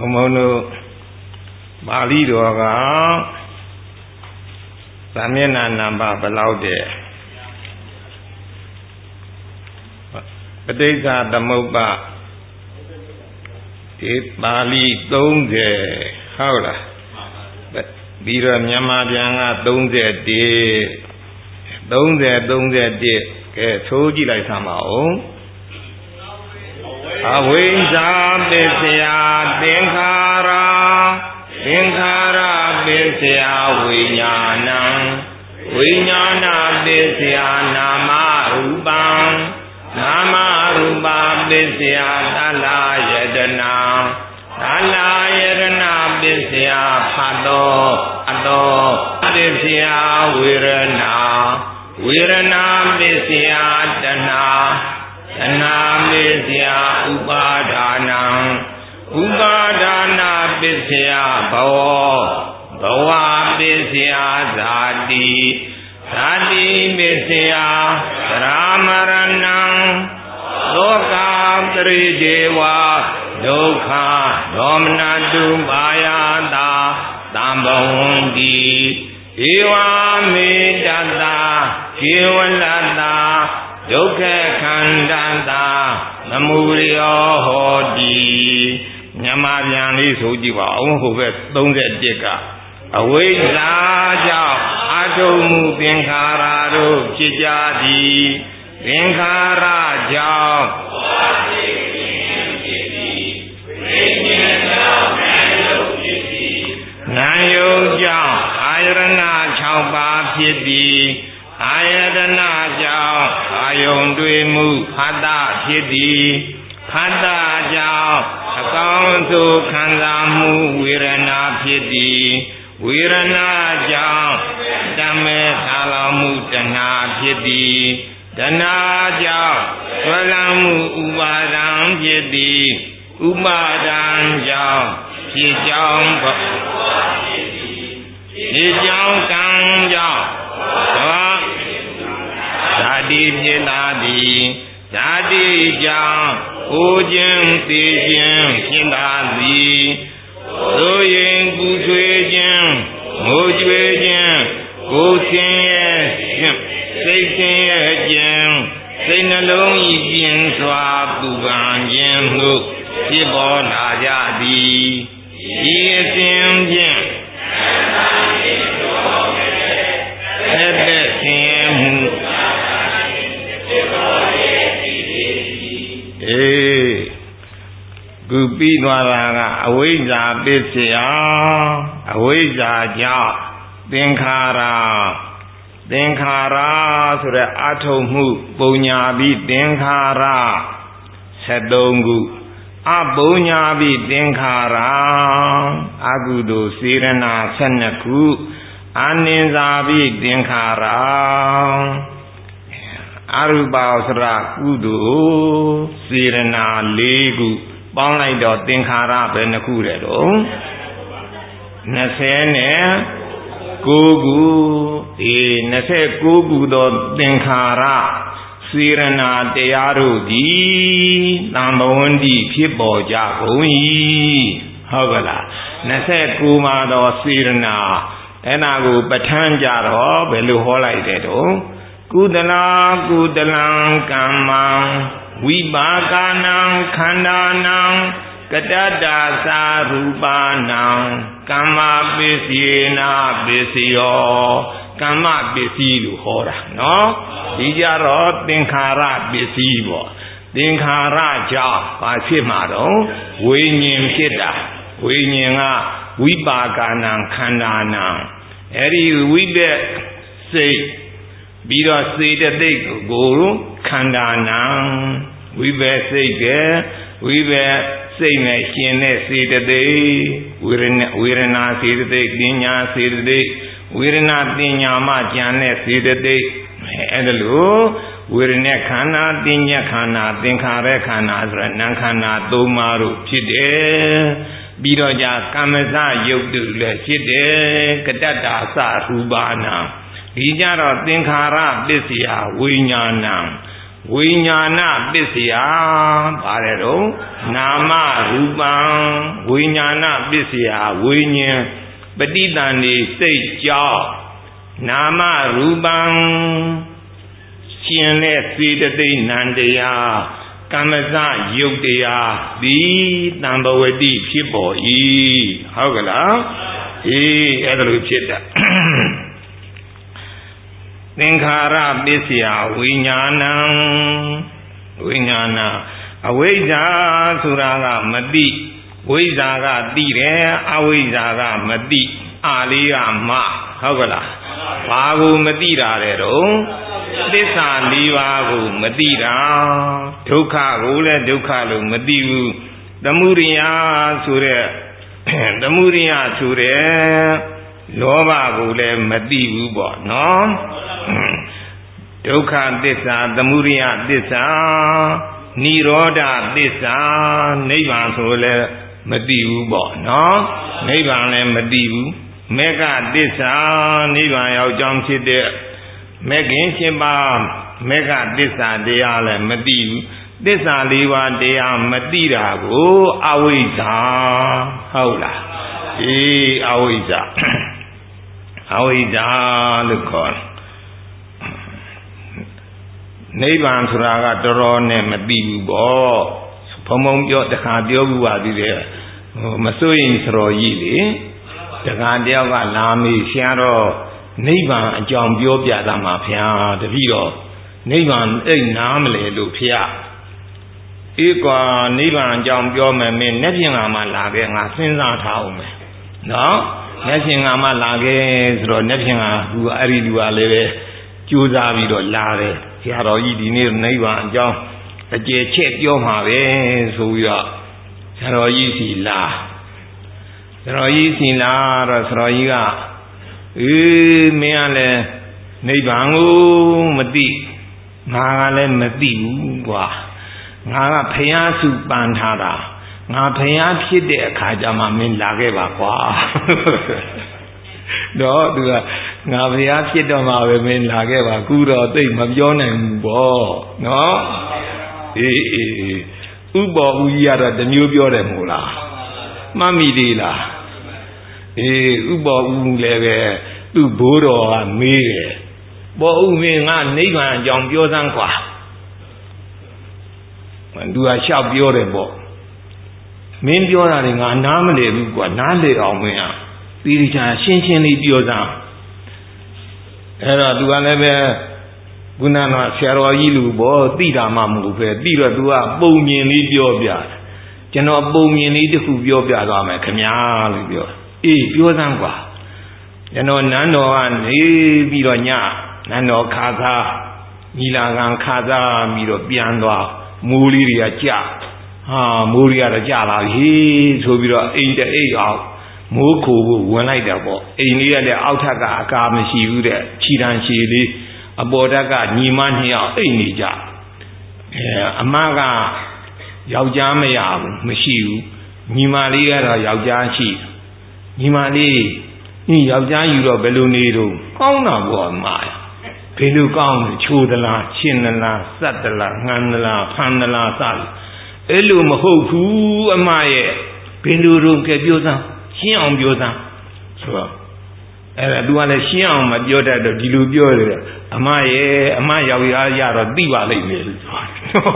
မုံတို့ပါဠိတော်ကဗာမျက်နှာနံပါတ်ဘယ်လောက်တဲ့ပဋိက္ခသမုပ္ပါဒီပါဠိ30ဟုတ်လားပြီးတော့မြန်မာပြန်က31ကဲသိုးကြည့်လိုက်သမှာအောင်အဝိဇ္ဇာပစ္စယသင်္ခါရပစ္စယဝိညာဏံဝိညာဏပစ္စယနာမရူပံနာမရူပပစ္စယသလယတနာသလယတနာပစ္စယဖတ်တော်အတော်ပစ္စယဝေရဏဝေရဏပစ္စယတဏှာတဏှာပစ္စယဥပါဒါနံဥပါဒါနာပစ္စယဘဝပစ္စယဇာတိပစ္စယသရမရဏံလောကပရိဒေဝဒုက္ခဒေါမနတုပါယတာသံဘဝန္တိဧဝမေတ္တာကေဝလတ္တာဒုက္ခခန္ဓာတာသမုဒယောဟောတိမြန်မာပြန်လေးဆိုကြည့်ပါအောင်ဟိုဘက်31ကအဝိဇ္ဇာကြောင့်အထုံမှုသင်္ခါရတို့ဖြစ်ကြသည်သင်္ခါရကြောင့်နာယုတ်ကြောင့်အာယရဏ6ပါးဖြစ်သည်အာယတနာကြောင့်အာယုံတွေ့မှုဖတ်တာဖြစ်သည်ဖတ်တာကြောင့်အကောင်းဆုံးခံစားမှုဝေဒနာဖြစ်သည်ဝေဒနာကြောင့်တမဲသာလောင်မှုတဏှာဖြစ်သည်တဏှာကြောင့်ဆွဲလန်းမှုဥပါဒံဖြစ်သည်ဥပါဒံကြောင့်ဖြစ်ကြောင်းဖြစ်ကြောင်းကံကြောင့်ဓာတိဖြစ်လာသည်ဓာတိကြောင့်ကိုခြင်းသိခြင်းဖြစ်လာသည်သို့ရင်ကူဆွေးခြင်းငိုကြွေးခြင်းကိုယ်ဆင်းရဲခြင်းစိတ်ဆင်းရဲခြင်းစိတ်နှလုံးဤပြင်းစွာပူပန်ခြင်းတို့ဖြစ်ပေါ်လာကြသည်ဤအစဉ်ဖြင့်သက်သက်ဆင်းရဲမှုခုပြီးသွားတာကအဝိဇ္ဇာပစ္စယအဝိဇ္ဇာကြောင့်သင်္ခါရဆိုတဲ့အထုံမှုပုံညာပြီးသင်္ခါရ73ခုအပုံညာပြီးသင်္ခါရအကုသိုလ်စေရနာ12ခုအနိစ္စပြီးသင်္ခါရအရူပစရကုသိုလ်စေရနာ4ခုပေါင်းလိုက်တော့သင်္ခါရပဲနှစ်ခုတယ်တော့29ခု29ခုသောသင်္ခါရစေရနာတရားတို့သည်သံဘဝန္တိဖြစ်ပေါ်ကြကုန်၏ဟုတ်ကလား29မှာတော့စေရနာအဲ့ဒါကိုပဋ္ဌာန်းကြတော့ဘယ်လိုဟောလိုက်တဲ့တော့ကုသလကမ္မံဝိပါကနံခန္ဓာနံကတတ္တာသာရူပနံကမ္မပစ္စယေနာပစ္စယောကမ္မပစ္စည်းလို့ဟောတာနော်ဒီကြတော့သင်္ခါရပစ္စည်းပေါ့သင်္ခါရကြောင့်ဘာဖြစ်မှာတော့ဝိညာဉ်ဖြစ်တာဝိညာဉ်ကဝိပါကနံခန္ဓာနံအဲ့ဒီဝိသက်စိတ်ပြီးတော့စေတသိက်ကိုခန္ဓာနံဝိဘစိတ်ကဝိဘစိတ်နဲ့ရှင်တဲ့စေတသိက်ဝေဒနာစေတသိက်ပညာစေတသိက်ဝေဒနာပညာမှကြံတဲ့စေတသိက်အဲ့ဒါလို့ဝေဒနာခန္ဓာပညာခန္ဓာသင်္ခါရခန္ဓာဆိုရနာခန္ဓာ၃ပါးတို့ဖြစ်တယ်ပြီးတော့じゃကမ္မစယုတ်တုလည်းဖြစ်တယ်ကတ္တတာသရူပနာဒီကြတော့သင်္ခါရပစ္စယဝိညာဏံဝိညာဏပစ္စယပါတယ်တော့နာမရူပံဝိညာဏပစ္စယဝိညာဉ်ပဋိသန္ဓေစိတ်ကြောင့်နာမရူပံရှင်တဲ့စေတသိက်နံတရားကမ္မစယုတ်တရားသည်တံဘဝတိဖြစ်ပေါ်၏ဟုတ်ကလားအဲ့ဒါလိုဖြစ်တာသင်္ခါရပစ္စယဝိညာဏံဝိညာဏအဝိဇ္ဇာဆိုတာကမသိဝိဇ္ဇာကသိတယ်အဝိဇ္ဇာကမသိအာလေးကမဟုတ်ကလားဘာကိုမသိတာလဲတော့သစ္စာ၄ပါးကိုမသိတာဒုက္ခကိုလည်းဒုက္ခလို့မသိဘူးသမုဒိယဆိုတဲ့သမုဒိယဆိုတဲ့လောဘကိုလည်းမသိဘူးပေါ့နော်ဒုက္ခသစ္စာသမုဒိယသစ္စာនិရောဓသစ္စာနိဗ္ဗာန်ဆိုလည်းမသိဘူးပေါ့နော်နိဗ္ဗာန်လည်းမသိဘူးမေဃသစ္စာနိဗ္ဗာန်ရောက်ကြောင်းဖြစ်တဲ့မေခင်ရှင်ပါမေဃသစ္စာတရားလည်းမသိဘူးသစ္စာ၄ပါးတရားမသိတာကိုအဝိဇ္ဇာဟုတ်လားအဝိဇ္ဇာအဝိဇ္ဇာလို့ခေါ်တယ်နိဗ္ဗာန်ဆိုတာကတော်တော်နဲ့မသိဘူးပေါ့ဘုံဘုံပြောတခါပြောဘူးပါသေးတယ်မစိုးရင်စတော်ကြီးလေတခါတယောက်ကလာမေးရှားတော့နိဗ္ဗာန်အကြောင်းပြောပြတာမှာဖျားတပည့်တော်နိဗ္ဗာန်အိတ်နားမလဲလို့ဖျားအေးကွာနိဗ္ဗာန်အကြောင်းပြောမယ်မင်းမျက်ပြင်ကမှလာခဲ့ငါစဉ်းစားထားအောင်မယ်နော်မျက်ပြင်ကမှလာခဲ့ဆိုတော့မျက်ပြင်ကသူအဲ့ဒီလူကလည်းပဲကြိုးစားပြီးတော့လာတယ်ဆရာတော်ကြီးဒီနေ့နိဗ္ဗာန်အကြောင်းအကျယ်ချက်ပြောမှာပဲဆိုပြီးတော့ဆရာတော်ကြီးစီလာဆရာတော်ကြီးစီလာတော့ဆရာတော်ကြီးကမင်းကလည်းနိဗ္ဗာန်ကိုမသိငါကလည်းမသိဘူးကွာငါကဖျားစုပန်ထားတာငါဖျားဖြစ်တဲ့အခါကျမှမင်းလာခဲ့ပါကွာတော့သူကငါဖျားဖြစ်တော့မှပဲမင်းလာခဲ့ပါကူတော့သိမပြောနိုင်ဘူးပေါ့နော်ဥပ္ပေါ်ဦးကြီးကတော့တမျိုးပြောတယ်မို့လားမှတ်မိသေးလားဥပ္ပေါ်ဦးလည်းပဲသူ့ဘိုးတော်ကမေးတယ်ပေါ်ဦးမင်းငါနိဗ္ဗာန်အကြောင်းပြောစမ်းကွာသူကလျှောက်ပြောတယ်ပေါ့မင်းပြောတာတွေငါနားမလည်ဘူးကွာနားလေအောင်မင်းอ่ะပြီးဒီချာရှင်းရှင်းလေးပြောစမ်းအဲ့တော့သူကလည်းပဲခုနကဆရာတော်ကြီးလူပေါ့သိတာမှမဟုတ်ပဲသိတော့သူကပုံမြင်လေးပြောပြတယ်ကျွန်တော်ပုံမြင်လေးတစ်ခုပြောပြသွားမယ်ခင်ဗျာလို့ပြောပြောစမ်းကွာကျွန်တော်နန်းတော်ကနေပြီးတော့ညနန်းတော်ခါသားညီလာခံခါသားပြီးတော့ပြန်သွားမိုးလေးတွေကကြမိုးတွေကတော့ကြလာပြီဆိုပြီးတော့အိမ်တအိမ်အောင်မိုးခိုဖို့ဝင်လိုက်တာပေါ့အိမ်လေးကလည်းအောက်ထပ်ကအကာမရှိဘူးတဲ့ခြိတန်းရှည်လေးအပေါ်ထက်ကညီမနှစ်ယောက်အိမ်နေကြအမကယောက်ျားမရဘူးမရှိဘူးညီမလေးကတော့ယောက်ျားရှိညီမလေးယောက်ျားယူတော့ဘယ်လိုနေတော့ကောင်းတာပေါ့အမဘယ်လိုကောင်းလဲချိုးသလားချင်းသလားစက်သလားငန်းသလားဖမ်းသလားစသည်အဲ့လိုမဟုတ်ဘူးအမရဲ့ဘယ်လိုတော့ကဲပြောစမ်းရှင်းအောင်ပြောစမ်းဆိုတော့အဲ့ဒါ तू ကလည်းရှင်းအောင်မပြောတတ်တော့ဒီလိုပြောတယ်အမရဲ့အမယောက်ျားရတော့သိပါလိမ့်မယ်လို့ဆို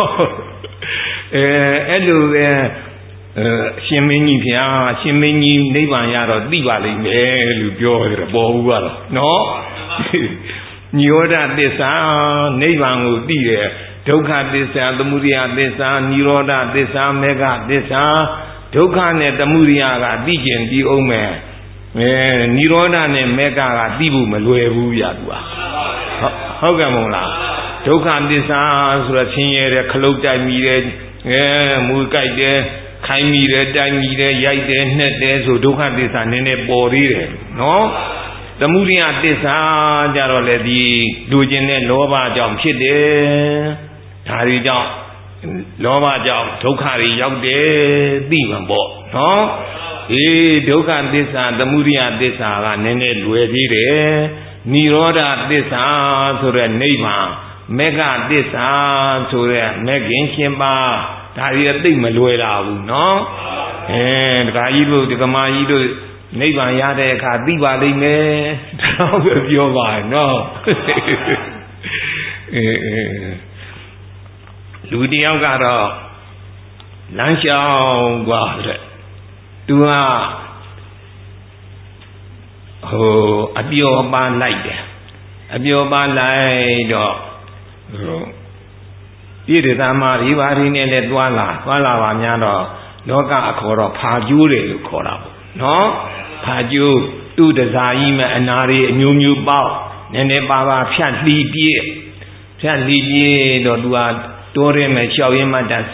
အဲ့လိုပဲရှင်မင်းကြီးဖျားရှင်မင်းကြီးနိဗ္ဗာန်ရတော့သိပါလိမ့်မယ်လို့ပြောတယ်ပေါ်ဘူးကတော့နော်ညောဒသစ္စာနိဗ္ဗာန်ကိုသိတယ်ဒုက္ခသစ္စာသမုဒယသစ္စာនិရောဓသစ္စာမေဃသစ္စာဒုက္ခနဲ့သမုဒယကသိကျင်ပြီးအောင်မယ်និရောဓနဲ့မေဃကသိဖို့မလွယ်ဘူးဗျာသူကဟုတ်ကဲ့မဟုတ်လားဒုက္ခသစ္စာဆိုတော့ဆင်းရဲတဲ့ခလုတ်တိုက်မိတယ်မူကြိုက်တယ်ခိုင်းမိတယ်တိုက်မိတယ်ရိုက်တယ်နှက်တယ်ဆိုဒုက္ခသစ္စာနည်းနည်းပေါ်သေးတယ်နော်သမုဒယသစ္စာကြတော့လေဒီလူကျင်တဲ့လောဘကြောင့်ဖြစ်တယ်ဒါတွေကြောင့်လောဘကြောင့်ဒုက္ခတွေရောက်တယ်သိမှာပေါ့နော်ဒုက္ခသစ္စာသမုဒယသစ္စာကနည်းနည်းလွယ်သေးတယ်និရောဓသစ္စာဆိုတဲ့နိဗ္ဗာန် Mega this so that making Shimba, Taria thing Maluela, no? And Gaibu, the Gamayidu, Neva Yade, Kadiba, they may drop with your wine, no? Ludian got a lunch out, Guadre. Dua. Oh, a pure ban light. A pure ban light. Yidama, Ivari, and Dwala, Vanyano, Loga, Akoro, Pajure, Kora. No? Paju, do the Zaima and Ari, new bow, Nene Baba, Piatli Bie, Piatli Bie, Dodua, Dore, Machawima, that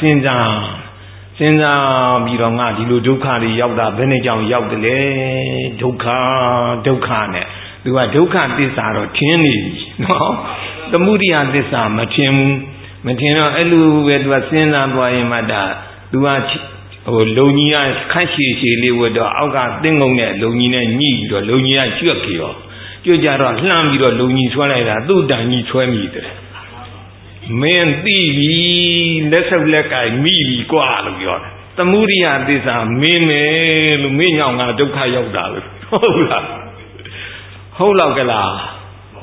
Sinza, Bironga, Duka, Yauda, Benejam, Yaudale, Dukane. Do a Duka this are Chinese, no? The moody and this are Matino, Elu, where was Sinza, Boymada, Duach, or Lonia, Kashi, with the Auga, Dingone, Lonina, Need, or Lonia, Chukio, Jujara, Lambi, or Loni, Swalada, Dudani, 20. Man, TV, let's have like I me, Guad. The moody and this are Meme, Lumina, Duka, Hola.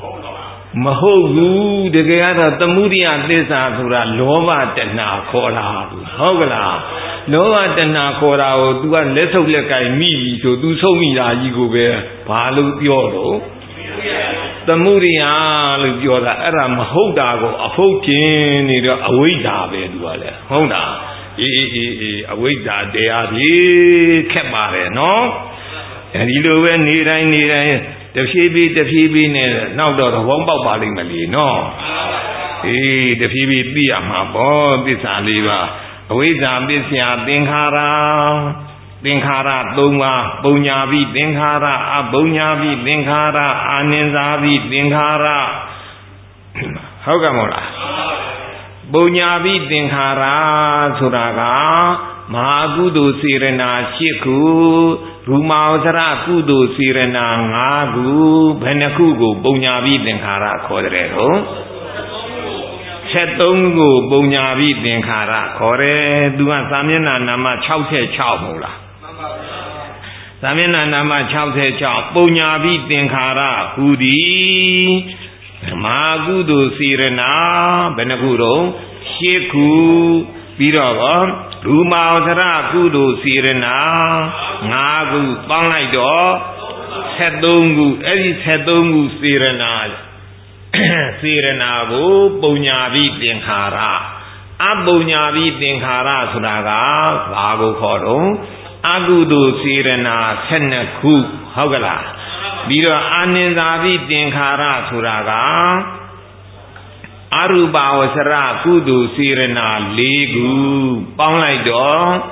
Mahogu, the Gayata, the moody and this are Lova Tena Kora, Hogla, Lova Tena Kora, do a less of like I me, to do so me, you go there, Palu Yoro. The moody and Yoda, Aram Hodago, a Hokin, away David, Hoda, away that they are the Kemare, no? And you know when need the Phoebe, now the one about Mali, no. The Phoebe be a mabo, this Aliva. Away Zambisia, Dinghara, Duma, Bunyavi, Dinghara, Abunyavi, Dinghara, Aninzavi, Dinghara. Hogamora Bunyavi, Dinghara, Suraga, Magudu Sirena, Shiku. Rumausara Kudu Sirena Nagu Benakugu Bunyavi Dinghara Correro Chetongu Bunyavi Dinghara Corre Duan Samina Nama Chaute Chaumula Samina Nama Chaute Chau Bunyavi Dinghara Hudi Magudu Sirena Benakuro Sheku Birava Rumausara Kudu Sirena Nagu Banglaido Sedungu Edi Sedungu Sirenago Bunyavi Dinghara Abunyavi Dinghara Suraga Vago Koro Agudu Sirena Senaku Hogala Bira Aninzavi Dinghara Suraga Aruba was a Kudu Sirena Ligu Banglaido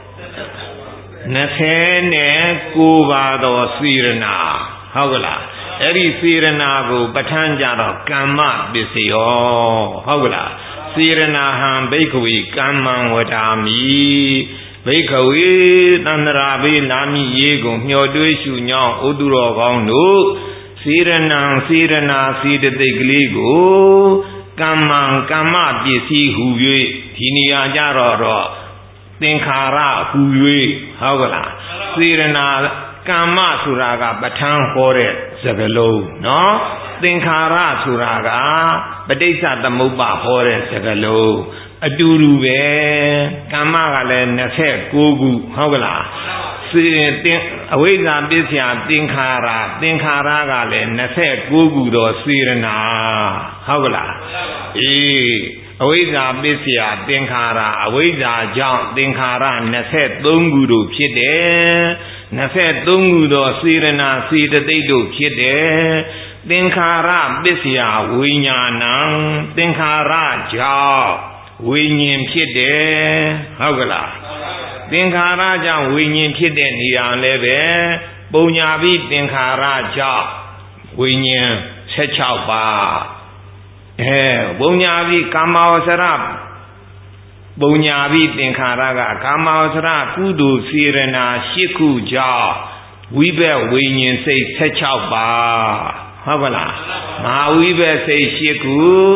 Nasene Kuvado Sirena Hogla Eri Sirena go Batanjaro Kama Bisio Hogla Sirena Ham Bakery Kaman Watami Bakery Nandarabi Nami Yego Nyodushu Nyon Uduro Gondo Sirena Sida de Gligo Kama Bisi Huye, Tinia Jaro, Tinkara Huye, Hogla, Sirena, Kama Suraga, Batan Hore, Zagalo, no? Tinkara Suraga, Badesa the Muba Hore, Zagalo, Adurube, Kamagale, Nase, Gugu, Hogla. Away Bisia, Tinkara Gale, Nase, Gugu, Sirena, Hogla. Away Bisia, Tinkara, away John, Tinkara, Nase, Dungudu, Kide, Nase, Dungudo, Sirena, see the Dedo, Kide, Tinkara, Bisia, Winyanang, Tinkara, Jaw, Winyim Kide, Hogla. Dinghara Jam Winyin Kiden Yan Leve, Bunyavi Dinghara Jam Winyin Sechapa. Bunyavi Kamao Sarap Bunyavi Dinghara Kamao Kudu Sirena Shiku Ja Wibe Winyin say Sechapa. Havala Ma Wibe say Shiku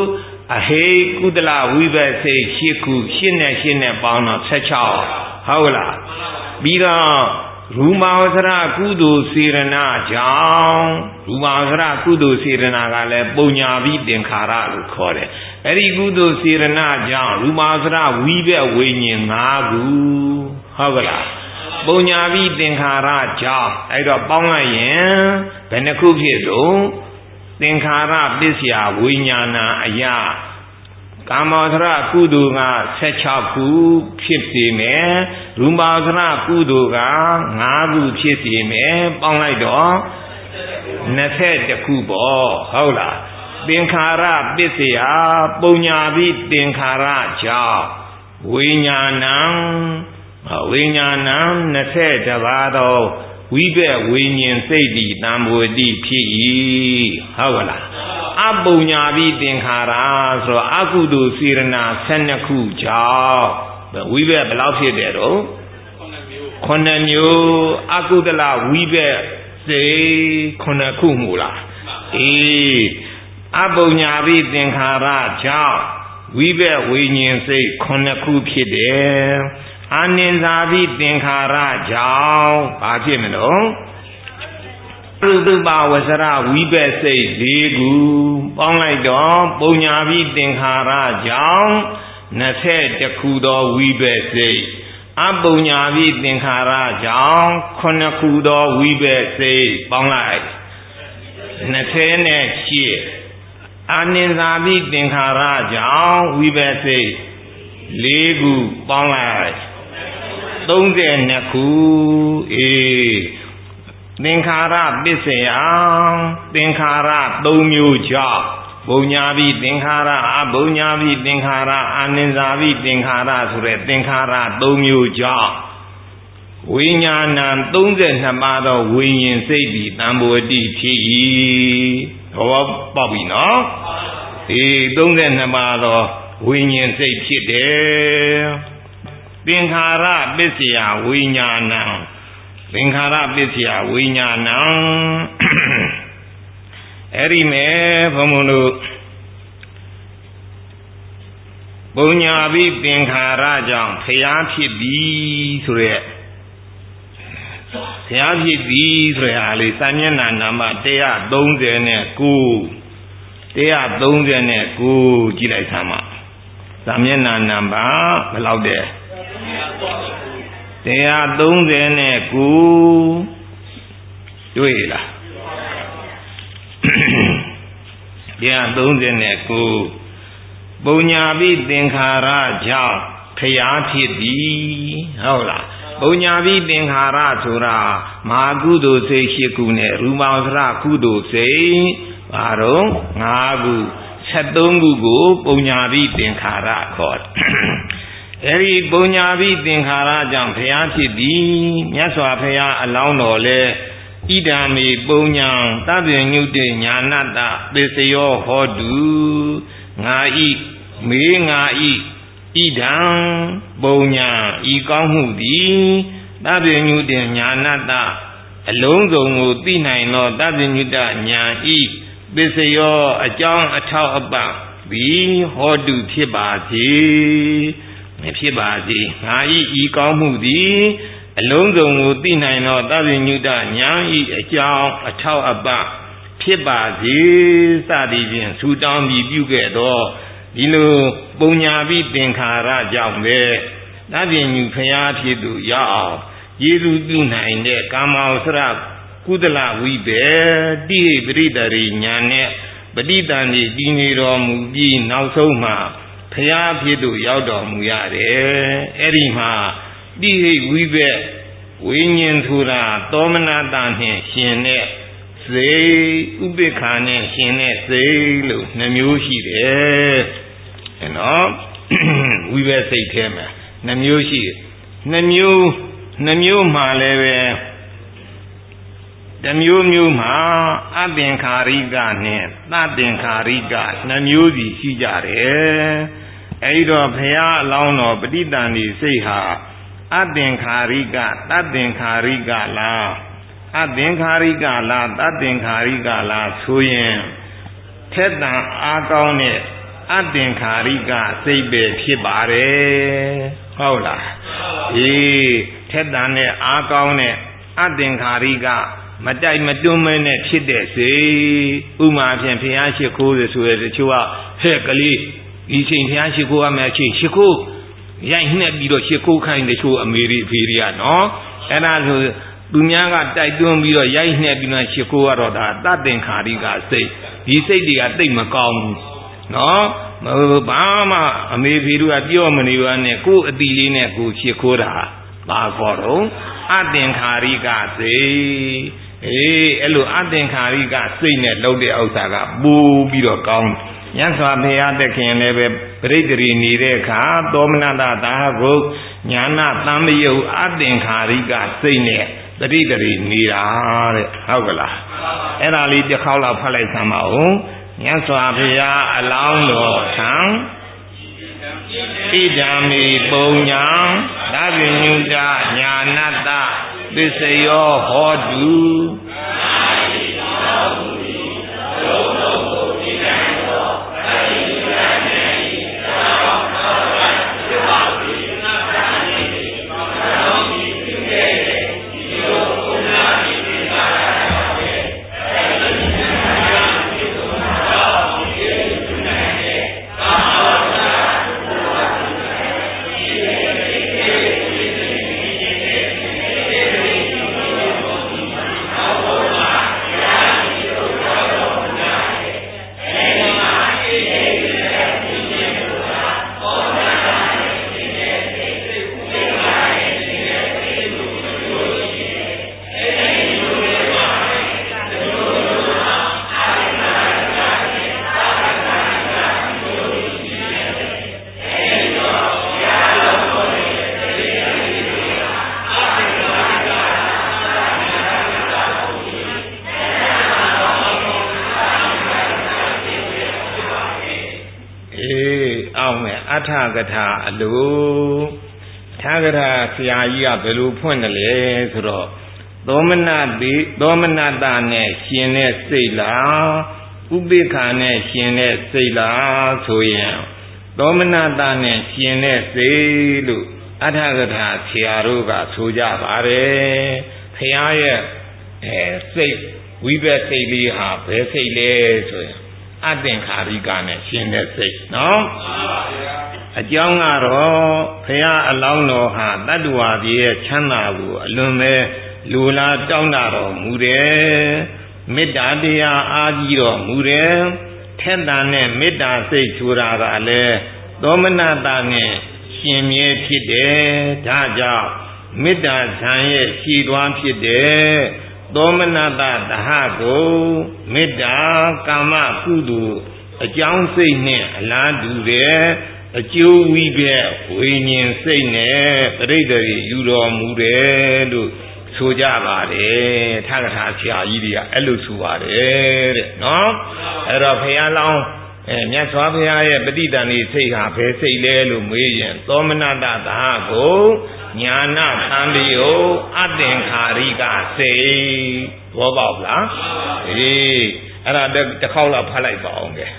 အဟေကုသလဝိဘတ်စိတ်8ခု8နဲ့8နဲ့ပေါင်းတော့16ဟုတ်လားပြီးတော့ရူမာဝဆရကုသိုလ်စေရနာကြောင့်ရူမာဝဆရကုသိုလ်စေရနာကလည်းပုံညာပြီးသင်္ခါရလို့ခေါ်တယ်အဲ့ဒီကုသိုလ်စေရနာကြောင့်ရူမာဝဆရဝိဘတ်ဝိညာဉ်5ခုဟုတ်ကလားပုံညာပြီးသင်္ခါရကြောင့်အဲ့တော့ပေါင်းလိုက်ရင်ဘယ်နှခုဖြစ်တော့သင်္ခါရပစ္စယဝိညာဏအယကာမောသရကုသိုလ်က16ခုဖြစ်စေမယ်ရူမာသရကုသိုလ်က5ခုဖြစ်စေမယ်ပေါင်းလိုက်တော့21ခုပေါ့ဟုတ်လားသင်္ခါရပစ္စယပုံညာပြီးသင်္ခါရကြောင့်ဝိညာဏံ20ပါးသောဝိဘက်ဝိညာဉ်စိတ်ဒီတံဘဝတိဖြစ်၏ဟုတ်လားအပုံညာပြီးသင်္ခါရဆိုတော့အကုသိုလ်စေရနာ12ခုကြောင့်ဝိဘက်ဘယ်လောက်ဖြစ်တယ်တော့9မျိုးအကုသလဝိဘက်စိတ်9ခုမို့လားအေးအပုံညာပြီးသင်္ခါရကြောင့်ဝိဘက်ဝိညာဉ်စိတ်9ခုဖြစ်တယ်အာနိဇာပိသင်္ခါရကြောင့်ဘာဖြစ်မလို့ရူပဝဆရဝိဘတ်စိတ်4ခုပေါင်းလိုက်တော့ပုံညာပိသင်္ခါရကြောင့်21ခုသောဝိဘတ်စိတ်အပုံညာပိသင်္ခါရကြောင့်9ခုသောဝိဘတ်စိတ်ပေါင်းလိုက်28အာနိဇာပိသင်္ခါရကြောင့်ဝိဘတ်စိတ်4ခုပေါင်းလိုက်32ခုအေးသင်္ခါရပစ္စယသင်္ခါရ3မျိုးကြောင့်ဘုံညာပိသင်္ခါရအဘုံညာပိသင်္ခါရအာနိဇာပိသင်္ခါရဆိုတဲ့သင်္ခါရ3မျိုးကြောင့်ဝိညာဏံ32ပါးသောဝိညာဉ်စိတ်ဒီတံဘဝတိဖြစ်၏ဘောပေါက်ပြီနော်ဒီ32ပါးသောဝိညာဉ်စိတ်ဖြစ်တယ်သင်္ခါရပစ္စယဝိညာဏံသင်္ခါရပစ္စယဝိညာဏံအဲ့ဒီမဲ့ဘုံဘုံတို့ပုံညာပိသင်္ခါရကြောင့်ဖျားဖြစ်ပြီဆိုရက်ဖျားဖြစ်ပြီဆိုရလေစာမျက်နှာနံပါတ်139ကြည့်လိုက်သမ်းပါစာမျက်နှာနံပါတ်ဘယ်လောက်တဲ့139တွေ့လား139ပုံညာပိသင်္ခါရကြောင့်ဖျားဖြစ်သည်ဟုတ်လားပုံညာပိသင်္ခါရဆိုတာမဟာကုသိုလ်စိတ်8ခုနဲ့ရူပဝဆရကုသိုလ်စိတ်ဘာတော့5ခု73ခုကိုပုံညာပိသင်္ခါရခေါ်တယ်အဲဒီပုံညာပိသင်္ခါရကြောင့်ဘုရားဖြစ်သည်မြတ်စွာဘုရားအလောင်းတော်လဲဣဒံမေပုံညာသဗ္ဗညုတေညာဏတ္တသစ္စယောဟောတုငါဤမေငါဤဣဒံပုံညာဤကောင်းမှုသည်သဗ္ဗညုတေညာဏတ္တအလုံးစုံကိုသိနိုင်သောသဗ္ဗညုတညာဤသစ္စယောအကြောင်းအထောက်အပံ့သည်ဟောတုဖြစ်ပါစေမဖြစ်ပါစေငါဤကောင်းမှုသည်အလုံးစုံကိုသိနိုင်သောသဗ္ဗညုတဉာဏ်ဤအကြောင်းအထောက်အပံ့ဖြစ်ပါစေစသည်ဖြင့်ဆုတောင်းပြီးပြုခဲ့သောဒီလိုပုံညာပိသင်္ခါရကြောင့်ပဲသဗ္ဗညုဖျားဖြစ်သူရောက်အောင်ယေရှုပြုနိုင်တဲ့ကာမောစရကုသလဝိဘေတိဟိပရိတရိညာနဲ့ပဋိသန္ဓေတည်နေတော်မူပြီးနောက်ဆုံးမှာဖျားဖြစ်သူရောက်တော်မူရတယ်အဲ့ဒီမှာတိဟိဝိဘေဝိညာဉ်ဆိုတာသောမနတနဲ့ရှင်တဲ့စိတ်ဥပိ္ပခာနဲ့ရှင်တဲ့စိတ်လို့2မျိုးရှိတယ်နော်ဝိဘေစိတ်ထဲမှာ2မျိုးရှိတယ်2မျိုးမှလည်းပဲတစ်မျိုးမှာအသင်္ခါရိကနဲ့သသင်္ခါရိက2မျိုးစီရှိကြတယ်အဲဒီတော့ဘုရားအလောင်းတော်ပဋိသန္ဓေစိတ်ဟာအသင်္ခါရိကသသင်္ခါရိကလားအသင်္ခါရိကလားသသင်္ခါရိကလားဆိုရင်ထက်တန်အားကောင်းတဲ့အသင်္ခါရိကစိတ်ပဲဖြစ်ပါတယ်ဟုတ်လားအေးထက်တန်နဲ့အားကောင်းတဲ့အသင်္ခါရိကမတိုက်မတွန်းမနဲ့ဖြစ်တဲ့စိတ်ဥမာဖြင့်ဘုရားရှိခိုးဆိုရတဲ့တချို့ကဟဲ့ကလေးဒီချိန်ဘုရားရှိခိုးရမယ်ချိန်ရှိခိုးရိုက်နှက်ပြီးတော့ရှိခိုးခိုင်းတချို့အမေရိဖေရီကနော်အဲ့ဒါဆိုသူများကတိုက်တွန်းပြီးတော့ရိုက်နှက်ပြီးတော့ရှိခိုးရတော့ဒါတသင်္ခါရိကစိတ်ဒီစိတ်တွေကတိတ်မကောင်းဘူးနော်ဘာမှအမေဖေတို့ကပြောမနေပါနဲ့ကိုယ်အတိလေးနဲ့ကိုရှိခိုးတာဘာခေါ်တော့အသင်္ခါရိကစိတ်အေးအဲ့လိုအသင်္ခါရိကစိတ်နဲ့လုပ်တဲ့ဥစ္စာကပိုးပြီးတော့ကောင်းမြတ်စွာဘုရားသခင်လည်းပဲပရိသေရီနေတဲ့အခါသောမနတသာဟုညာနာသံမယုတ်အသင်္ခါရိကစိတ်နဲ့ပရိသေရီနေတာတဲ့ဟုတ်ကလားအဲ့ဒါလေးတစ်ခေါက်လောက်ဖတ်လိုက်သမ်းပါဦးမြတ်စွာဘုရားအလောင်းတော်ထံဣဒံမိပုံညာသဗ္ဗညုတညာနတ္တသစ္စယောဟောတုအထကထာအလိုထာဂရဆရာကြီးကဘယ်လိုဖွင့်တယ်လဲဆိုတော့သောမနတနဲ့ရှင်တဲ့စိတ်လားဥပိ္ပခာနဲ့ရှင်တဲ့စိတ်လားဆိုရင်သောမနတနဲ့ရှင်တဲ့စိတ်လို့အထကထာဆရာတို့ကဆိုကြပါတယ်ဖရာရဲ့စိတ်ဝိဘက်စိတ်လေးဟာဘယ်စိတ်လဲဆိုရင်အသင်္ခါရိကနဲ့ရှင်တဲ့စိတ်နော်အကြောင်းကတော့ဘုရားအလောင်းတော်ဟာတတ္တဝါပြည်ရဲ့ချမ်းသာကိုအလွန်ပဲလူလာတောင်းတတော်မူတယ်မေတ္တာတရားအားကြီးတော်မူတယ်ထက်တန်တဲ့မေတ္တာစိတ်ဆိုတာကလည်းသောမနတနဲ့ရှင်မြဲဖြစ်တယ်ဒါကြောင့်မေတ္တာဇံရဲ့ရှည်သွားဖြစ်တယ်သောမနတသဟကိုမေတ္တာကာမကုသိုလ်အကြောင်းစိတ်နဲ့အလားတူတယ်အကျိုးဝိဘက်ဝိညာဉ်စိတ်နဲ့ပရိသေရီယူတော်မူတယ်လို့ဆိုကြပါတယ်ထာဂထာဆရာကြီးတွေကအဲ့လိုဆိုပါတယ်တဲ့နော်အဲ့တော့ဘုရားလောင်းမြတ်စွာဘုရားရဲ့ပဋိသန္ဓေစိတ်ဟာဘယ်စိတ်လဲလို့မေးရင်သောမနတသဟကိုညာနာသံတယောအသင်္ခါရိကစိတ်ဘောပေါက်လားအေးအဲ့ဒါတစ်ခေါက်လောက်ဖတ်လိုက်ပါအောင်ကဲ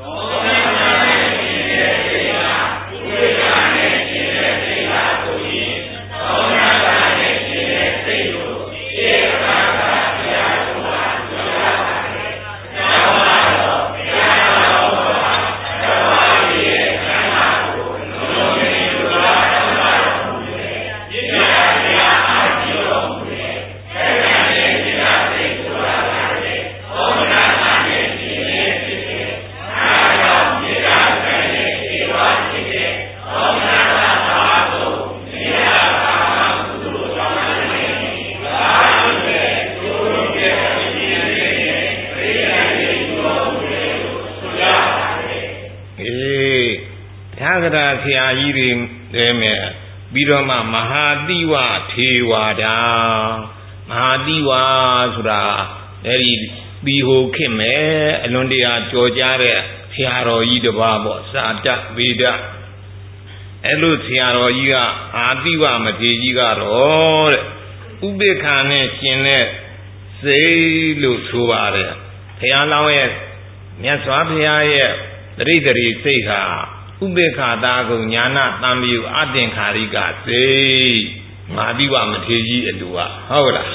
ဆရာကြီးတွေနဲ့ပြီးတော့မှမဟာတိဝထေဝါဒမဟာတိဝဆိုတာအဲဒီဒီဟိုခင်မဲ့အလွန်တရာကြော်ကြားတဲ့ဆရာတော်ကြီးတစ်ပါးပေါ့စာတတ်ဗေဒအဲ့လိုဆရာတော်ကြီးကအာတိဝမထေကြီးကတော့တဲ့ဥပိ္ပခာနဲ့ရှင်တဲ့စိတ်လို့ဆိုပါတယ်ဘုရားလောင်းရဲ့မြတ်စွာဘုရားရဲ့တရိတရိစိတ်ဟာဥပေက္ခတာကိုညာနာတံမြူအသင်္ခါရိကစိတ်မာတိဝမထေကြီးအတူဟုတ်လား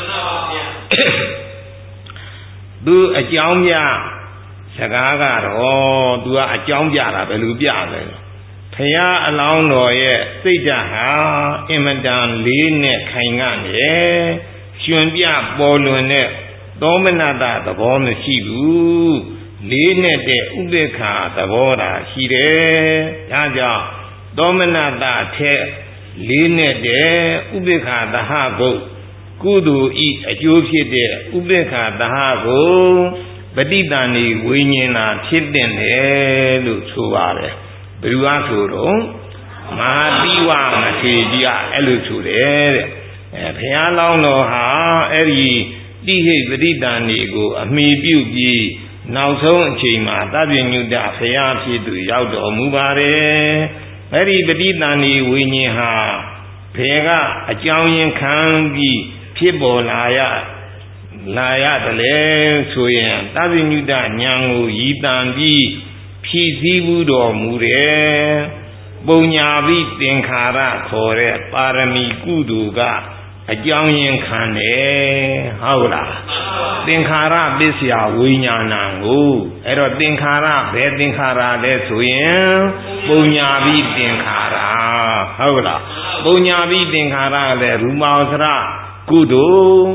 သူအကြောင်းပြစကားကတော့သူကအကြောင်းပြတာဘယ်လိုပြလဲဖရာအလောင်းတော်ရဲ့စိတ်ဓာတ်ဟာအင်မတန်လေးနဲ့ခိုင်ခံ့တယ်ရှင်ပြပေါ်လွင်တဲ့သောမနတသဘောမရှိဘူးလေးနဲ့တဲ့ဥပေက္ခသဘောသာရှိတယ်ဒါကြောင့်သောမနတထက်လေးနဲ့တဲ့ဥပေက္ခသဟဘုတ်ကုသိုလ်ဤအကျိုးဖြစ်တဲ့ဥပေက္ခသဟကိုပဋိသန္ဓေဝိညာဉ်သာဖြစ်တဲ့တယ်လို့ဆိုပါတယ်ဘယ်သူကဆိုတော့မဟာတိဝမထေကြီးကအဲ့လိုဆိုတယ်တဲ့ဘုရားလောင်းတော်ဟာအဲ့ဒီတိဟိပဋိသန္ဓေကိုအမိပြုပြီးနောက်ဆုံးအချိန်မှာသဗ္ဗညုတဘုရားဖြစ်သူရောက်တော်မူပါတယ်အဲ့ဒီပဋိသန္ဓေဝိညာဉ်ဟာဘယ်ကအကြောင်းရင်းခံပြီးဖြစ်ပေါ်လာရတယ်လေဆိုရင်သဗ္ဗညုတဉာဏ်ကိုရည်တန်ပြီးဖြည့်ဆည်းဘူးတော်မူတယ်ပုံညာပိသင်္ခါရခေါ်တဲ့ပါရမီကုသိုလ်ကအကြောင်းရင်းခံတယ်ဟုတ်လားသင်္ခါရပစ္စယဝိညာဏံကိုအဲ့တော့သင်္ခါရဘယ်သင်္ခါရလဲဆိုရင်ပုံညာပိသင်္ခါရဟုတ်လားပုံညာပိသင်္ခါရလည်းရူမောစရကုသိုလ်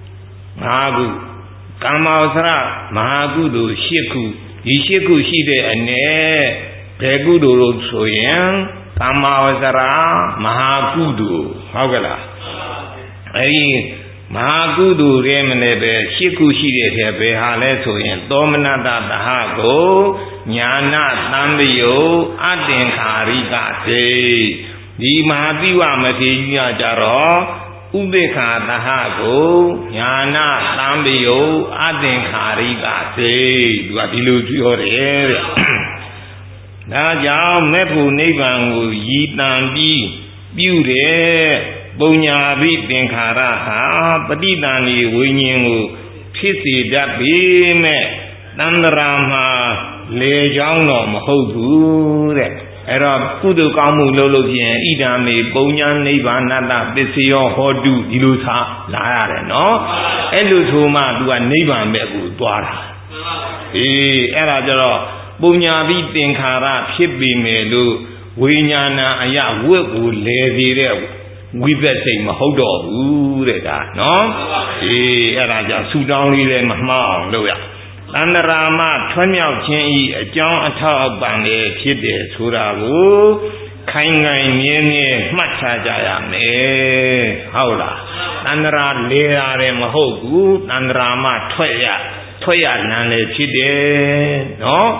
5ခုကာမောစရမဟာကုသိုလ်10ခုဒီ10ခုရှိတဲ့အ ਨੇ ဘယ်ကုသိုလ်လို့ဆိုရင်ကာမောစရမဟာကုသိုလ်ဟုတ်ကလားအဲဒီမဟာကုသိုလ်ရဲ့မနဲ့ပဲ10ခုရှိတဲ့ထဲဘယ်ဟာလဲဆိုရင်သောမနတသဟကိုညာနာတံပယုအသင်္ခါရိကစေဒီမဟာတိဝမထေကြီးကကြတော့ဥပေက္ခသဟကိုညာနာတံပယုအသင်္ခါရိကစေသူကဒီလိုပြောတယ်တဲ့ဒါကြောင့်မေဖို့နိဗ္ဗာန်ကိုရည်တန်ပြီးပြုတယ်ပုံညာပိသင်္ခါရဟာပဋိသန္ဓေဝိညာဉ်ကိုဖြစ်စေတတ်ပေမဲ့တန္တရာမှာလေချောင်းတော့မဟုတ်ဘူးတဲ့အဲ့တော့ကုသိုလ်ကောင်းမှုလုပ်လို့ဖြင့်ဣဒံမေပုံညာနိဗ္ဗာနတပစ္စယောဟောတုဒီလိုသာလာရတယ်နော်အဲ့လိုဆိုမှသူကနိဗ္ဗာန်ဘက်ကိုသွားတာအဲ့ဒါကြတော့ပုံညာပိသင်္ခါရဖြစ်ပေမဲ့လို့ဝိညာဏအယဝတ်ကိုလဲစေတဲ့ဝိပဿိမဟုတ်တော့ဘူးတဲ့ဒါနော်အဲ့ဒါကြောင့်ဆူတောင်းလေးလည်းမမှားအောင်လုပ်ရတန္တရာမထွမြောက်ခြင်းဤအကြောင်းအထောက်အပံ့လည်းဖြစ်တယ်ဆိုတာကိုခိုင်ခိုင်မြဲမြဲမှတ်ထားကြရမယ်ဟုတ်လားတန္တရာလေရတယ်မဟုတ်ဘူးတန္တရာမထွက်ရနံလည်းဖြစ်တယ်နော်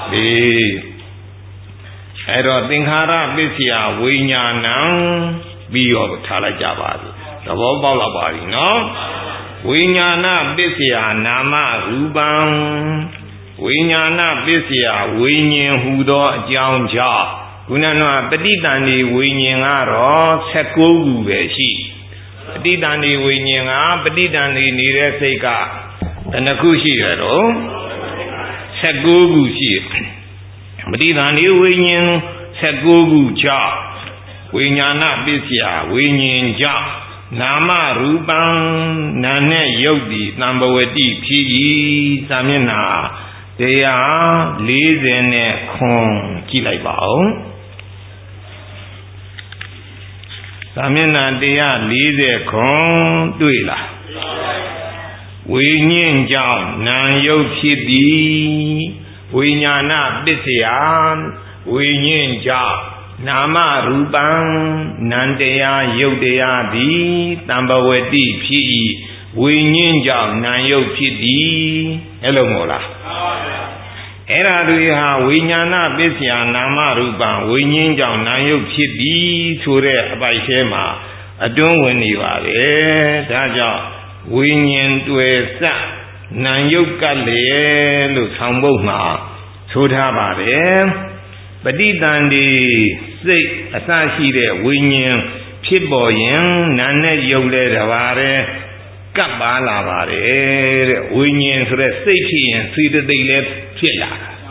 အဲ့တော့သင်္ခါရပစ္စယဝိညာဏံပြီးတော့ထားလိုက်ကြပါစို့သဘောပေါက်လာပါပြီနော်ဝိညာဏပစ္စယနာမရူပံဝိညာဏပစ္စယဝိညာဉ်ဟူသောအကြောင်းကြောင့်ခုနကပဋိသန္ဓေဝိညာဉ်ကတော့16ခုပဲရှိပဋိသန္ဓေဝိညာဉ်ကပဋိသန္ဓေနေတဲ့စိတ်ကဘယ်နှခုရှိရတော့16ခုရှိပဋိသန္ဓေဝိညာဉ်16ခုကြောင့်ဝိညာဏပစ္စယဝိညာဉ်ကြောင့်နာမရူပံနာနဲ့ယုတ်တိသံဘဝတိဖြစ်၏သာမျက်နှာ140နဲ့ခွန်ကြည့်လိုက်ပါဦးသာမျက်နှာ140ခွန်တွေ့လားဝိညာဉ်ကြောင့်နာယုတ်ဖြစ်သည်ဝိညာဏပစ္စယဝိညာဉ်ကြောင့်နာမရူပံနံတရားယုတ်တရားသည်တံဘဝတိဖြစ်၏ဝိညာဉ်ကြောင့်နာယုတ်ဖြစ်သည်အဲ့လိုမို့လားအဲ့ဒါတွေဟာဝိညာဏပစ္စယနာမရူပံဝိညာဉ်ကြောင့်နာယုတ်ဖြစ်သည်ဆိုတဲ့အပိုက်ထဲမှာအတွင်းဝင်နေပါပဲဒါကြောင့်ဝိညာဉ်တွေ့စနာယုတ်ကလည်းလို့ဆောင်ပုဒ်မှာဆိုထားပါတယ်ပဋိသန္ဓေစိတ်အစရှိတဲ့ဝိညာဉ်ဖြစ်ပေါ်ရင်နာနဲ့ယုတ်လဲတပါးတဲ့ကပ်ပါလာပါတယ်တဲ့ဝိညာဉ်ဆိုတဲ့စိတ်ဖြစ်ရင်စိတ္တိလည်းဖြစ်လာတာ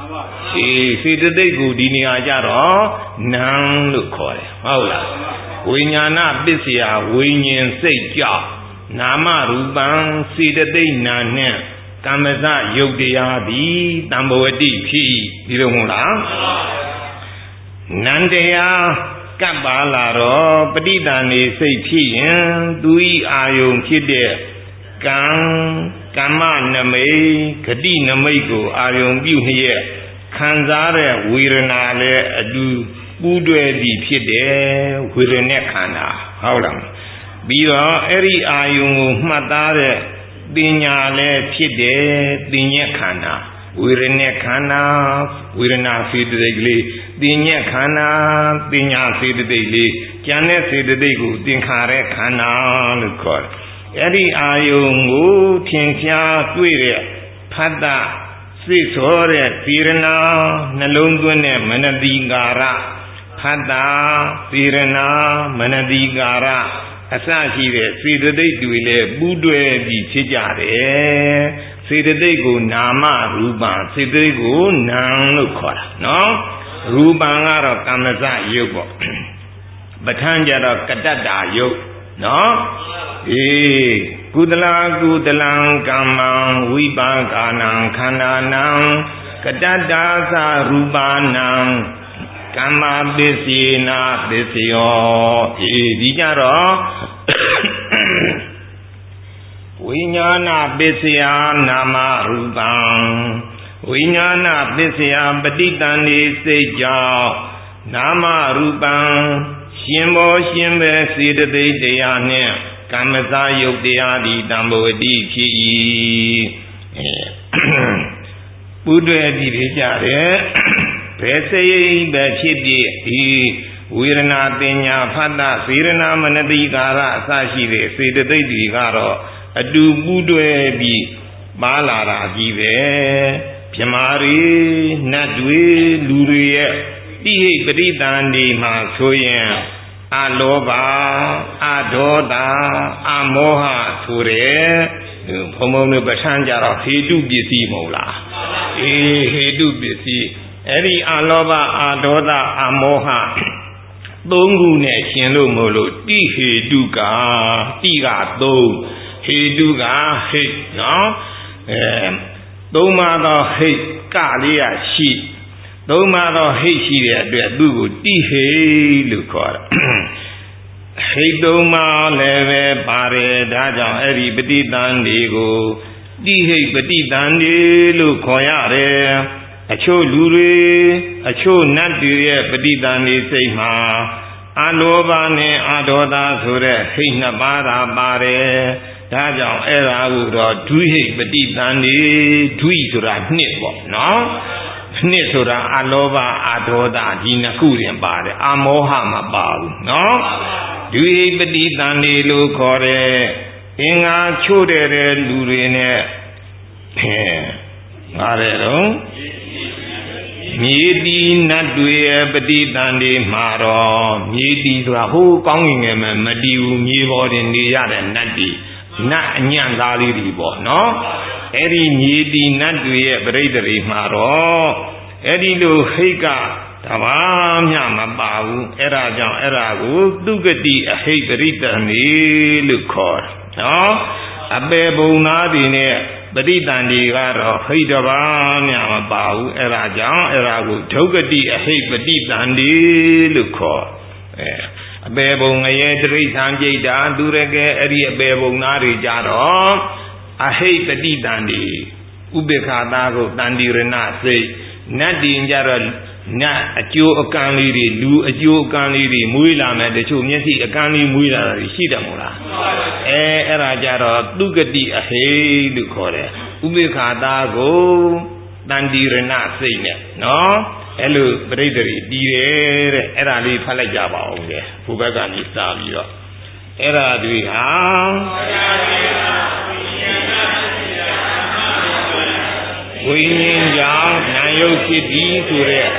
စေတသိက်ကိုဒီနေရာကြတော့နာလို့ခေါ်တယ်ဟုတ်လားဝိညာဏပစ္စယဝိညာဉ်စိတ်ကြောင့်နာမရူပံစေတသိက်နာနှင့်ကမ္မဇယုတ်တရားသည်တံဘဝတိဖြစ်ဒီလိုမဟုတ်လားနန္တရားကပ်ပါလာတော့ပဋိသန္ဓေစိတ်ဖြစ်ရင်သူဤအာယုံဖြစ်တဲ့ကံကမ္မနမိတ်ဂတိနမိတ်ကိုအာယုံပြုလျက်ခံစားတဲ့ဝေဒနာလည်းအတူပူးတွဲပြီးဖြစ်တယ်ဝေဒနာခန္ဓာဟုတ်လားပြီးတော့အဲ့ဒီအာယုံကိုမှတ်သားတဲ့ပညာလည်းဖြစ်တယ်ပညာခန္ဓာဝေဒနာခန္ဓာဝေဒနာစေတသိက်ကလေးပညာခန္ဓာပညာစေတသိက်လေးဉာဏ်နဲ့စေတသိက်ကိုသင်္ခါရခန္ဓာလို့ခေါ်တယ်အဲ့ဒီအာယုံကိုထင်ရှားတွေ့တဲ့ဖတ်တာစိတ်ဆိုတဲ့သီရဏနှလုံးသွင်းတဲ့မနတိကာရဖတ်တာသီရဏမနတိကာရအစရှိတဲ့စေတသိက်တွေလည်းပူးတွဲပြီးဖြစ်ကြတယ်စေတသိက်ကိုနာမရူပံစေတသိက်ကိုနာမ်လို့ခေါ်တာနော်ရူပံကတော့ကမ္မဇယုတ်ပေါ့ပဋ္ဌာန်းကြတော့ကတ္တတာယုတ်နော်ကုသလာကုသလံကမ္မံဝိပါကာနံခန္ဓာနံကတ္တတာသရူပနံကမ္မပစ္စေနာပစ္စယောဒီကြတော့ဝိညာဏပစ္စယနာမရူပံဝိညာဏပစ္စယပဋိသန္ဓေစိတ်ကြောင့်နာမရူပံရှင်ဘောရှင်ပဲစေတသိက်တရားနှင့်ကမ္မဇယုတ်တရားသည်တံဘဝတိဖြစ်၏ပူးတွဲပြီးဖြစ်ကြတယ်ဘယ်စိတ်ပဲဖြစ်ဖြစ်ဒီဝေဒနာပညာဖတ်တာစေရနာမနတိကာရအစရှိတဲ့စေတသိက်တွေကတော့အတူပူးတွဲပြီးပါလာတာကြီးပဲမြမာရီနတ်တွေလူတွေရဲ့တိဟိပရိသန္တိမှာဆိုရင်အလောဘအဒေါသအမောဟဆိုတဲ့ဘုံဘုံတို့ပဋ္ဌာန်းကြတော့ဟေတုပစ္စည်းမဟုတ်လားဟေတုပစ္စည်းအဲ့ဒီအလောဘအဒေါသအမောဟသုံးခုနဲ့ရှင်လို့မို့လို့တိဟေတုကတိကသုံးဟေတုကဟိတ်နော်သုံးပါတော့ဟိတ်ကလေးရရှိသုံးပါတော့ဟိတ်ရှိတဲ့အတွက်သူ့ကိုတိဟိလို့ခေါ်တာဟိတ်သုံးပါလည်းပဲပါတယ်ဒါကြောင့်အဲ့ဒီပဋိသန္ဓေကိုတိဟိပဋိသန္ဓေလို့ခေါ်ရတယ်အချို့လူတွေအချို့နတ်တွေရဲ့ပဋိသန္ဓေစိတ်မှာအလောဘနဲ့အဒေါသဆိုတဲ့ဟိတ်နှစ်ပါးသာပါတယ်ဒါကြောင့်အဲ့ဒါကိုတော့ဒွိဟိပဋိသန္ဓေဒွိဆိုတာနှစ်ပေါ့နော်နှစ်ဆိုတာအလောဘအဒေါသဒီနှစ်ခုရင်ပါတယ်အမောဟမပါဘူးနော်ဒွိဟိပဋိသန္ဓေလို့ခေါ်တဲ့အင်္ဂါချို့တဲ့လူတွေနဲ့ငါတဲ့တော့မြေတီနတ်တွေရဲ့ပဋိသန္ဓေမှာတော့မြေတီဆိုတာဟိုးကောင်းငင်ငယ်မှမတီးဘူးမြေပေါ်တင်နေရတဲ့နတ်တီနတ်အညံ့သားလေးတွေပေါ့နော်အဲ့ဒီမြေတီနတ်တွေရဲ့ပြိတ္တိမှာတော့အဲ့ဒီလိုဟိတ်ကတဘာမှမပါဘူးအဲ့ဒါကြောင့်အဲ့ဒါကိုသူဂတိအဟိတ်ပရိတ္တနေလို့ခေါ်တယ်နော်အပေဘုံသားတွေနဲ့ပဋိသန္ဓေကတော့ဟိတ်တဘာမှမပါဘူးအဲ့ဒါကြောင့်အဲ့ဒါကိုဒုက္ခတိအဟိတ်ပဋိသန္ဓေလို့ခေါ်အပေဘုံငရဲတိရိစ္ဆာန်ပြိတ္တာသူရကဲအဲ့ဒီအပေဘုံသားတွေကြတော့အဟိတ်ပဋိသန္ဓေဥပေက္ခသားကိုတန္တိရဏစိတ်နတ်တင်ကြတော့နတ်အကျိုးအကံလေးတွေလူအကျိုးအကံလေးတွေမွေးလာမယ်တချို့မျက်စိအကံလေးမွေးလာတာရှိတယ်မို့လားအဲ့ဒါကြတော့သူဂတိအဟိလို့ခေါ်တယ်ဥပေက္ခသားကိုတန္တိရဏစိတ်နဲ့နော်အဲ့လိုပရိသေရီပြီးတယ်တဲ့အဲ့ဒါလေးဖတ်လိုက်ကြပါဦးလေဘုဘက်ကနေစပြီးတော့အဲ့ဒါတွေဟာဝိညာဉ်ကြောင့်နာယုတ်ဖြစ်ပြီးဆိုတဲ့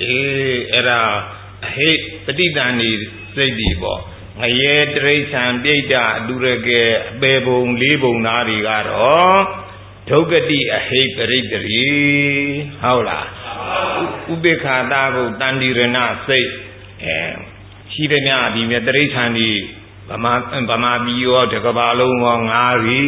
era hate petitani sedi bo ngaye traisan pitta durake bebong lebong nari garo dogati ahate paritari haula ubekha go tandirana seiရှိတဲ့များဒီမြတ်တိဋ္ဌာန်ဒီဗမာပြည်ရောတကဘာလုံးရောငါးရီ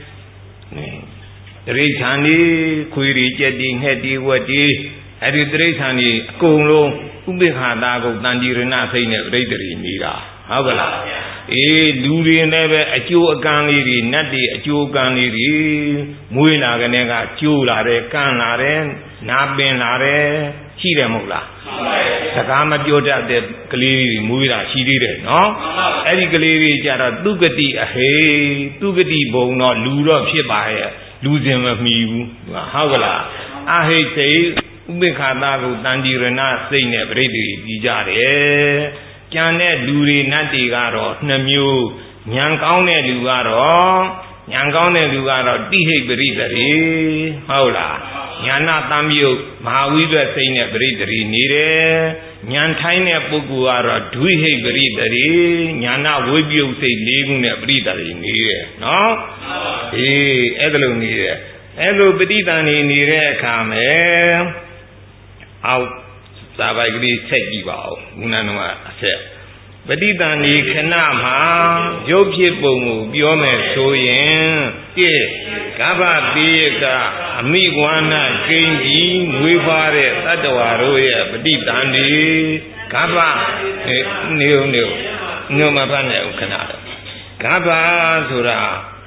တိဋ္ဌာန်ဒီခွေရီကြက်ဒီငှက်ဒီဝက်ဒီအဲ့ဒီတိဋ္ဌာန်ဒီအကုန်လုံးဥပိ္ပခာတာကိုတန်တိရဏစိတ်နဲ့ပြိတ္တိနေတာဟုတ်ကလားလူတွေနဲ့ပဲအကျိုးအကံလေးတွေနတ်တွေအကျိုးအကံလေးတွေမွေးလာကနေကကျိုးလာတယ်ကန့်လာတယ်နာပင်လာတယ်ရှိတယ်မဟုတ်လားစကားမပြောတတ်တဲ့ကလေးတွေမွေးတာရှိသေးတယ်နော်အဲ့ဒီကလေးတွေကြတော့သူဂတိအဟေသူဂတိဘုံတော့လူတော့ဖြစ်ပါရဲ့လူစင်မမီဘူးဟုတ်ကလားအဟိစိတ်ဥပိ္ပခာတာကိုတန်တိရဏစိတ်နဲ့ပြိတ္တိပြီးကြတယ်ကျန်တဲ့လူတွေနတ်တွေကတော့နှစ်မျိုးဉာဏ်ကောင်းတဲ့လူကတော့တိဟိပရိတ္တိဟုတ်လားဉာဏတံမြုပ်မဟာဝိဘတ်စိတ်နဲ့ပရိတ္တိနေတယ်ဉာဏ်ထိုင်းတဲ့ပုဂ္ဂိုလ်ကတော့ဒွိဟိပရိတ္တိဉာဏဝိပယုတ်စိတ်၄ခုနဲ့ပရိတ္တိနေတယ်နော်အဲ့ဒါလိုနေတယ်အဲ့လိုပဋိသန္ဓေနေတဲ့အခါမှာအောက်စာပိုက်ကလေးဆက်ကြည့်ပါဦးခုနကအဆက်ပဋိသန္ဓေခဏမှာရုပ်ဖြစ်ပုံကိုပြောမယ်ဆိုရင်ကဗ္ဗတိယကအမိဝါနကိဉ္ကြီးမွေးဖွားတဲ့တတ္တဝါတို့ရဲ့ပဋိသန္ဓေကဗ္ဗနေုံညမဖတ်နဲ့ခဏတော့ကဗ္ဗဆိုတာ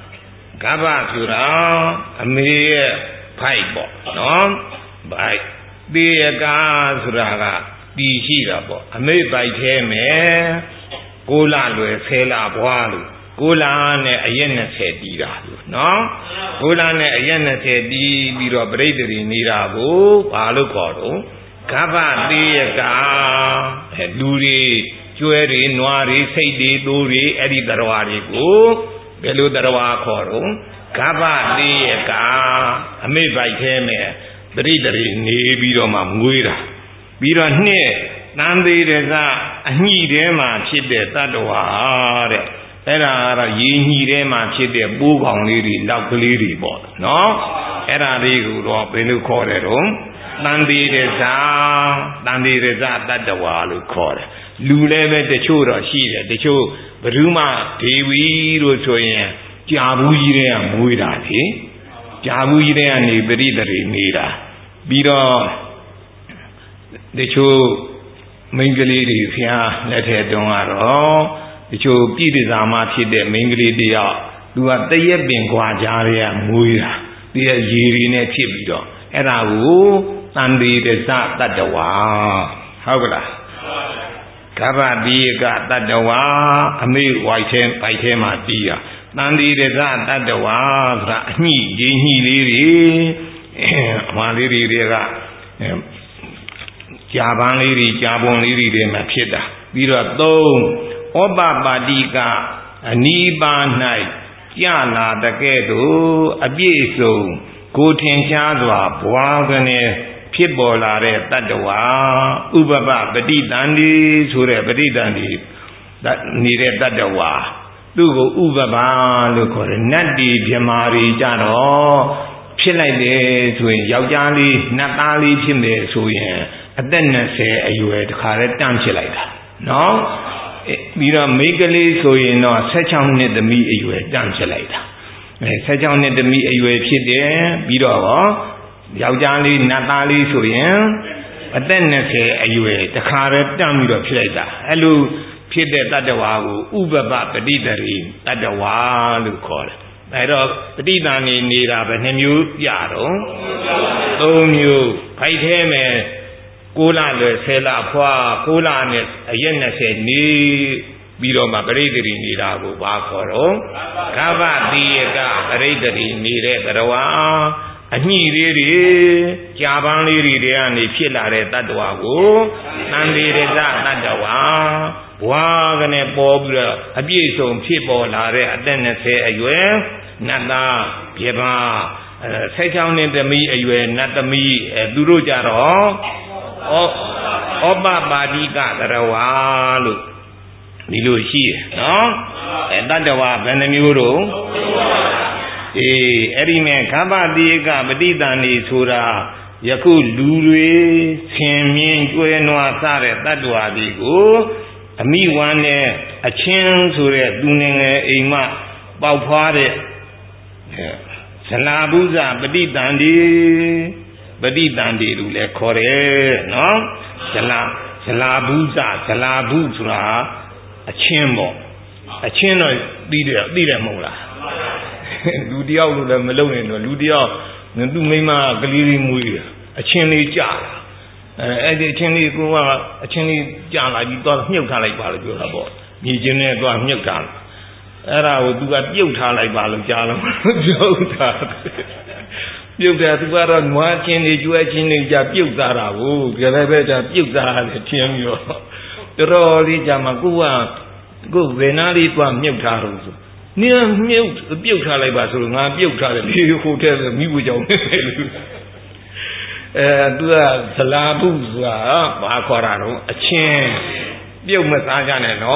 အမေရဲ့ဖိုက်ပေါ့နော်ဘိုက်တိယကဆိုတာကတီရှိတာပေါ့အမေပိုက်သေးမယ်6လလွယ်10လဘွားလို့6လနဲ့အရက်20တီးတာလို့နော်6လနဲ့အရက်20တီးပြီးတော့ပြိတ္တိနေတာကိုဘာလို့ခေါ်တော့ကဗ္ဗတိယကလူတွေကျွဲတွေနွားတွေစိတ်တွေသိုးတွေအဲ့ဒီတရားတွေကိုဘယ်လိုတရားခေါ်တော့ကဗ္ဗတိယကအမေပိုက်သေးမယ်ပရိတ္တိနေပြီးတော့မှမွေးတာပြီးတော့နှစ်တန်သေးတဲ့ကအညှိထဲမှာဖြစ်တဲ့တတ္တဝါတဲ့အဲ့ဒါကတော့ရေညှိထဲမှာဖြစ်တဲ့ပိုးကောင်လေးတွေလောက်ကလေးတွေပေါ့နော်အဲ့ဒါလေးကိုတော့ဘယ်လိုခေါ်တယ်တော့တန်သေးတဲ့တတ္တဝါလို့ခေါ်တယ်လူလည်းပဲတချို့တော့ရှိတယ်တချို့ဘယ်သူမှဒေဝီလို့ဆိုရင်ကြာဘူးကြီးတဲ့ကမွေးတာလေကြာဘူးကြီးတဲ့ကနေပရိတ္တိနေတာပြီးတော့တချို့မိန်းကလေးတွေဖျားလက်ထက်တုန်းကတော့တချို့ပြည်တစားမှဖြစ်တဲ့မိန်းကလေးတယောက်သူကတရက်ပင်ခွာကြားရဲမွေးတာဒီရေတွေနဲ့ဖြစ်ပြီးတော့အဲ့ဒါကိုတန်တေတစတတ္တဝါဟုတ်ကလားကဗ္ဗတိယကတတ္တဝါအမေဝိုက်ထဲမှာတီးတာတန်တေတစတတ္တဝါဆိုတာအညှိရေညှိလေးတွေအမှန်လေးတွေကကြာပန်းလေးတွေကြာပွန်လေးတွေမှာဖြစ်တာပြီးတော့3ဩပပါတိကအနိပါ၌ကြလာတကဲ့သို့အပြည့်စုံကိုထင်ရှားစွာဘွားကနေဖြစ်ပေါ်လာတဲ့တတ္တဝါဥပပပဋိသန္ဓေဆိုတဲ့ပဋိသန္ဓေနေတဲ့တတ္တဝါသူ့ကိုဥပပလို့ခေါ်တယ်နတ်တီမြမာတွေကြတော့ဖြစ်လိုက်တယ်ဆိုရင်ယောက်ျားလေးနတ်သားလေးဖြစ်မယ်ဆိုရင်အသက်20အရွယ်တခါတည်းတန့်ဖြစ်လိုက်တာနော်ပြီးတော့မိန်းကလေးဆိုရင်တော့16နှစ်သမီးအရွယ်တန့်ဖြစ်လိုက်တာ16နှစ်သမီးအရွယ်ဖြစ်တယ်ပြီးတော့ယောက်ျားလေးနတ်သားလေးဆိုရင်အသက်20အရွယ်တခါတည်းတန့်ပြီးတော့ဖြစ်လိုက်တာအဲ့လိုဖြစ်တဲ့တတ္တဝါကိုဥပပပဋိတ္တိတတ္တဝါလို့ခေါ်တယ်အဲ့တော့ပဋိသန္ဓေနေတာပဲ2မျိုးပြတော့3မျိုးဖိုက်သေးမယ်6လလွယ်10လဖွာ6လနဲ့အရက်20နေပြီးတော့မှပရိတ္တိနေတာကိုဘာခေါ်တော့ကဗ္ဗတိယကပရိတ္တိနေတဲ့တရားအညှိလေးတွေကြာပန်းလေးတွေကနေဖြစ်လာတဲ့တတ္တဝါကိုတန်တေရဇတတ္တဝါဘွားကနေပေါ်ပြီးတော့အပြည့်စုံဖြစ်ပေါ်လာတဲ့အသက်20အရွယ်နတ်သားပြပါ16နှစ်သမီးအရွယ်နတ်သမီးသူတို့ကြတော့ Opa Padika Tarawalu Milushi, no? And that the one and the muro. Erime Kabadika Baditani Sura Yaku Lure, Simin, Guenoa Sare, that was the go. A me one a chance to doing a ma Baupare Salabuza Baditandi Rule Kore, no? Salabuza, a chimbo, a chino leader mola. Ludia Malone, Ludia, Nudumima Galiri Muria, a chimney jar. A chimney go a chimney jar like you got milk like Balabor. You generate got milk down. Era would do a Utah like Balajala. You got to wear on watching the Juachin Japuzara, who Gaveta Puza, the Tiamio. The Roli Jamagua, go Venari to a milk carros. Near milk, the Puza like Basuna, Puza, the hotel, the Mujo. Do a Salabuza, Bacorano, a chain. You must no?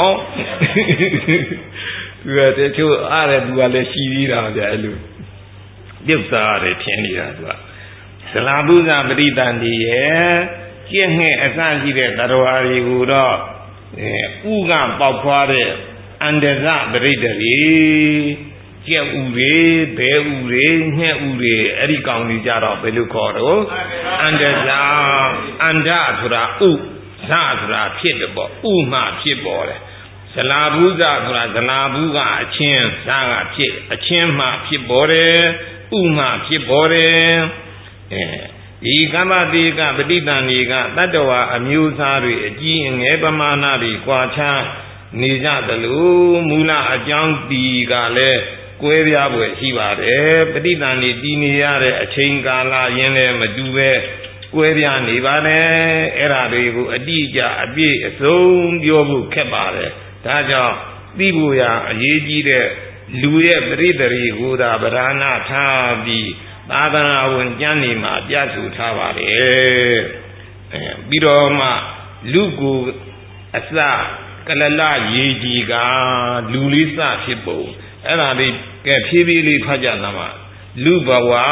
You are the two Arab Walashira, the Alu. Dipsare Tiania. Salabuza Britandi, King Asanji, Tarawari Ura, Uga Papare, and the Zabritari, Ure, Beure, Ure, Ericani Jara Belucoro, and the Andatura, Zadra Pitabo, Uma Pibore. Salabuza, Salabuga, a chin, Saga Pit, a chimma Pibore. Uma Pibore, Igabadiga, Baditaniga, Tadawa, Amusari, G in Ebamanari, Quacha, Nija the Lu, Mula, a young Digale, Queria, Hivare, Baditani, Diniare, a Chingala, Yene, Maduve, Queria, Nivare, Eradigo, Adija, Abi, a zone, Yobu, Kebare, Taja, Bibuya, Yejide. Louis Brideri Guda Barana Tabi Badana Janima Yasu Tabare Biroma Lugu Asa Kalala Yejiga Lulisa Shipo and I get Pibili Pajanama Lubawa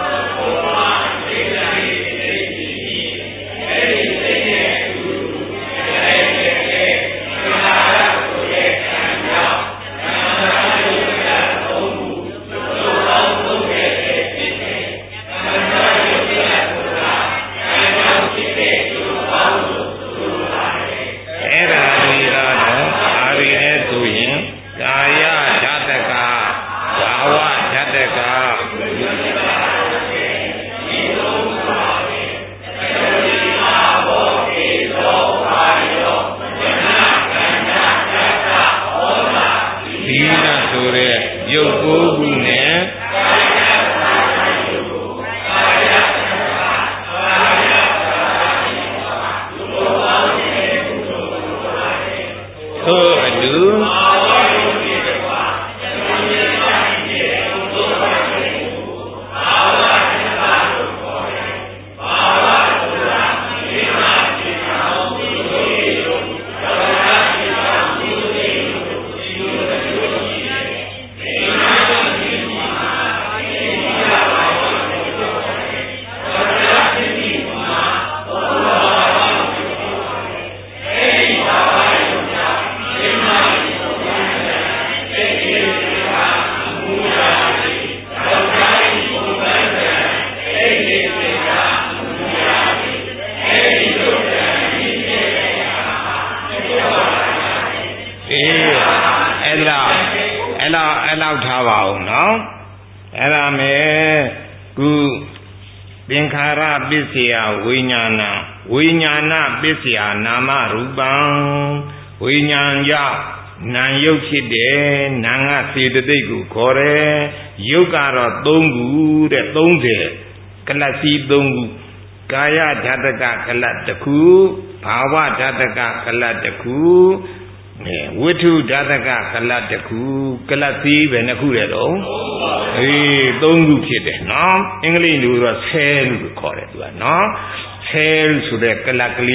Vinyana Bisya Nama Rubang Vinyanya Nan Yochide Nanga Sidegu Kore Yogara Dongu de Donde Kalasi Dongu Kaya Jataka Kalataku Pawa Jataka Kalataku Witu Jataka Kalataku Kalasi Venakuredo Dongu Kide no English was hell call it no hell so the Kalakli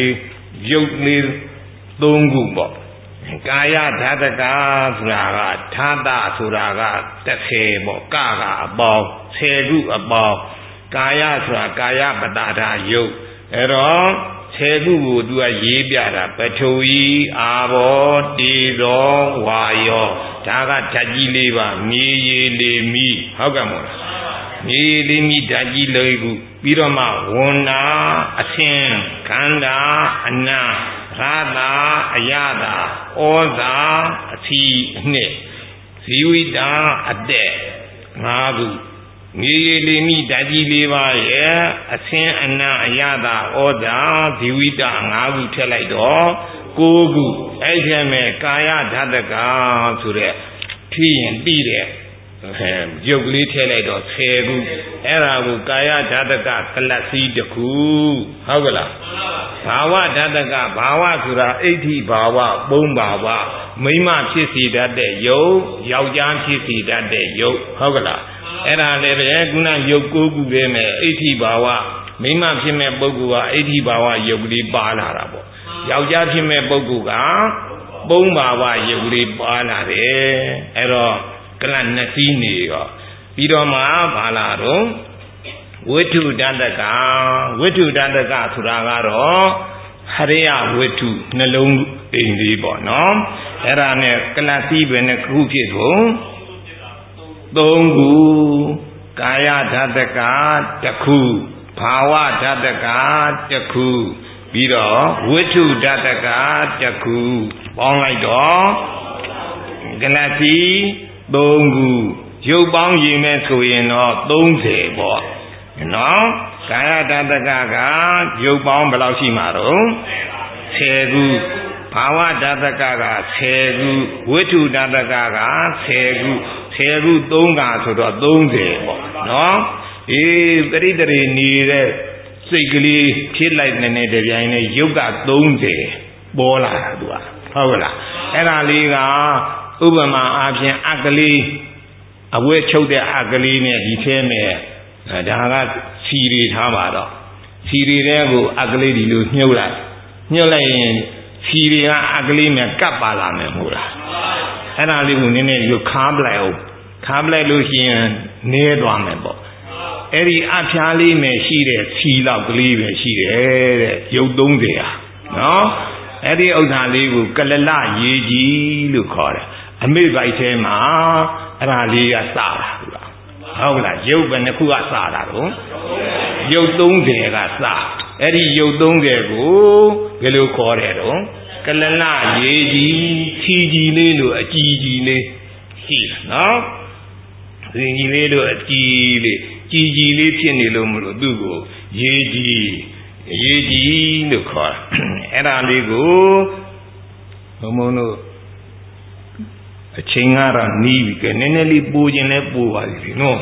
ရုပ်လေး၃ခုပေါ့ကာယဓာတကဆိုတာကဓာတဆိုတာက30ပေါ့ကကအပေါင်း10ခုအပေါင်းကာယဆိုတာကာယပတ္တာဓာရုပ်အဲ့တော့10ခုကိုသူကရေးပြတာပထဝီအာဘောတေဇောဝါယောဒါကဓာတ်ကြီး၄ပါးမြေရေလေမိဟုတ်ကဲ့မို့လားမြေလေမိဓာတ်ကြီး၄ခုပြီးတော့မှဝန္နာအသင်ခန္ဓာအနံရာတာအယတာဩဇာအသီအနှစ်ဇီဝိတာအတက်၅ခုမြေရေလေမိဓာတ်ကြီး၄ပါးရဲ့အသင်အနံအယတာဩဇာဇီဝိတာ၅ခုထည့်လိုက်တော့9ခုအဲ့ဒီမဲ့ကာယဓာတကဆိုတဲ့ဖြစ်ရင်ပြီးတဲ့ရုပ်ကလေးထည့်လိုက်တော့10ခုအဲ့ဒါကိုကာယဓာတကကလတ်စည်းတစ်ခုဟုတ်ကလားဘာဝဓာတကဘာဝဆိုတာအဋ္ဌိဘာဝပုံဘာဝမိမဖြစ်စီတတ်တဲ့ယုတ်ယောက်ျားဖြစ်စီတတ်တဲ့ယုတ်ဟုတ်ကလားအဲ့ဒါလည်းပဲခုနယုတ်9ခုပဲမဲ့အဋ္ဌိဘာဝမိမဖြစ်မဲ့ပုဂ္ဂိုလ်ကအဋ္ဌိဘာဝယုတ်ကလေးပါလာတာပေါ့ယောက်ျားဖြစ်မဲ့ပုဂ္ဂိုလ်ကပုံဘာဝယုတ်ကလေးပါလာတယ်အဲ့တော့ကလတ်နှစ်စီးနေရောပြီးတော့မှဘာလာတော့ဝိထုတတကဝိထုတတကဆိုတာကတော့ဟရိယဝိထုနှလုံးအိမ်လေးပေါ့နော်အဲ့ဒါနဲ့ကလတ်စီးပဲနဲ့ခုဖြစ်ကုန်၃ခုကာယဓာတကတစ်ခုဘာဝဓာတကတစ်ခုပြီးတော့ဝိထုဓာတကတစ်ခုပေါင်းလိုက်တော့ကလတ်စီး၃ခုရုပ်ပေါင်းရေးမဲ့ဆိုရင်တော့30ပေါ့နော်ကာယဓာတကကရုပ်ပေါင်းဘယ်လောက်ရှိမှာတော့10ခုဘာဝဓာတကက10ခုဝိထုဓာတကက10ခု10ခု3ကဆိုတော့30ပေါ့နော်အေးပရိတရေနေတဲ့စိတ်ကလေးဖြစ်လိုက်တဲ့တပြိုင်နဲ့ရုပ်က30ပေါ်လာတာသူကဟုတ်ကလားအဲ့ဒါလေးကဥပမာအားဖြင့်အကလေးအဝဲချုပ်တဲ့အကလေးနဲ့ဒီထဲမဲ့ဒါကစီရီထားပါတော့စီရီတဲ့ကိုအကလေးဒီလိုညှုပ်လိုက်ရင်စီရီကအကလေးနဲ့ကပ်ပါလာမယ်မဟုတ်လားအဲ့ဒါလေးကိုနည်းနည်းယူခါပလိုက်အောင်ခါပလိုက်လို့ရှိရင်နေသွားမယ်ပေါ့အဲ့ဒီအဖျားလေးနဲ့ရှိတဲ့စီလောက်ကလေးပဲရှိတယ်တဲ့ရုပ်30ဟာနော်အဲ့ဒီဥစ္စာလေးကိုကလလရေကြီးလို့ခေါ်တယ်အမိဘိုက်ထဲမှာအဲ့ဒါလေးကစတာဟုတ်လားရုပ်ပဲနှစ်ခုကစတာတော့ရုပ်30ကစအဲ့ဒီရုပ်30ကိုဘယ်လိုခေါ်တယ်တော့ကလလရေကြီးချီကြီးလေးလို့အကြီးကြီးလေးရှိနော်ဒီကြီးလေးလို့အကြီးလေးကြီးကြီးလေးဖြစ်နေလို့မလို့သူ့ကိုရေကြီးလို့ခေါ်အဲ့ဒါလေးကိုဘုံဘုံတို့အချိန်ကတော့နီးပြီကဲနည်းနည်းလေးပိုခြင်းလဲပိုပါလိမ့်နော်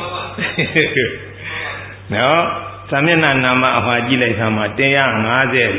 နော်သမဏနာမအဟွာကြည့်လိုက်သမှာ154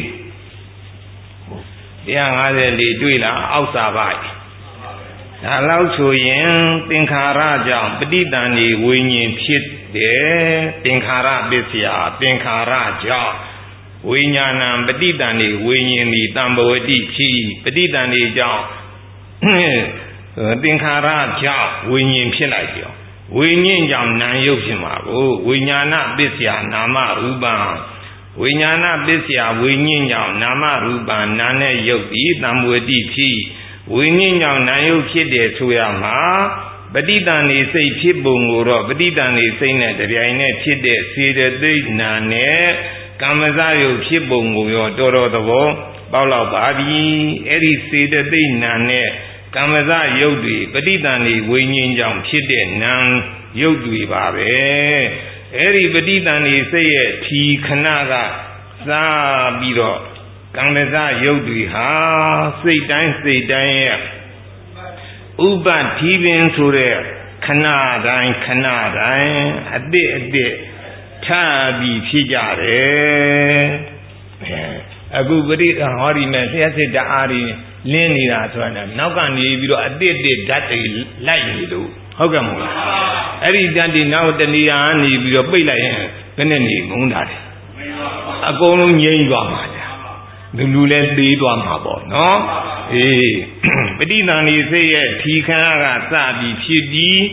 တွေ့လားအောက်စာပိုက်ဒါလောက်ဆိုရင်သင်္ခါရကြောင့်ပဋိသန္ဓေဝိညာဉ်ဖြစ်တယ်သင်္ခါရပစ္စယသင်္ခါရကြောင့်ဝိညာဏံပဋိသန္ဓေဝိညာဉ်သည်တံဘဝတိဖြစ်ပဋိသန္ဓေကြောင့်သင်္ခါရကြောင့်ဝိညာဉ်ဖြစ်လိုက်ကြောင်းဝိညာဉ်ကြောင့်နာမ်ရုပ်ဖြစ်မှာကိုဝိညာဏပစ္စယနာမရူပံဝိညာဏပစ္စယဝိညာဉ်ကြောင့်နာမရူပံနာနဲ့ရုပ်သည်တံဘဝတိဖြစ်ဝိညာဉ်ကြောင့်နာယုတ်ဖြစ်တယ်ဆိုရမှာပဋိသန္ဓေစိတ်ဖြစ်ပုံကိုတော့ပဋိသန္ဓေစိတ်နဲ့တပြိုင်နက်ဖြစ်တဲ့စေတသိက်နာနဲ့ကာမစယုတ်ဖြစ်ပုံကိုရောတော်တော်သဘောပေါက်လောက်ပါပြီအဲ့ဒီစေတသိက်နာနဲ့ကာမစယုတ်တွေပဋိသန္ဓေဝိညာဉ်ကြောင့်ဖြစ်တဲ့နာယုတ်တွေပါပဲအဲ့ဒီပဋိသန္ဓေစိတ်ရဲ့ထီခဏကစားပြီးတော့ကံမစရုပ်တွေဟာစိတ်တိုင်းရဲ့ဥပထီပင်ဆိုတဲ့ခဏတိုင်းအတစ်ထပြီးဖြစ်ကြတယ်အခုပရိသဟောဒီမဲ့ဆရာစစ်တအားဒီလင်းနေတာဆိုတာနောက်ကနေပြီးတော့အတစ်ဓာတ်တွေလိုက်နေလို့ဟုတ်ကဲ့မို့လားအဲ့ဒီဓာတ်တွေနောက်တဏှာနေပြီးတော့ပိတ်လိုက်ရင်ဘယ်နဲ့နေမုန်းတာလဲအကုန်လုံးငြိမ်းသွားမှာလူလည်းသေးသွားမှာပေါ့နော်ပဋိသန္ဓေစိတ်ရဲ့ထီခါကစပြီးဖြစ်ပြီး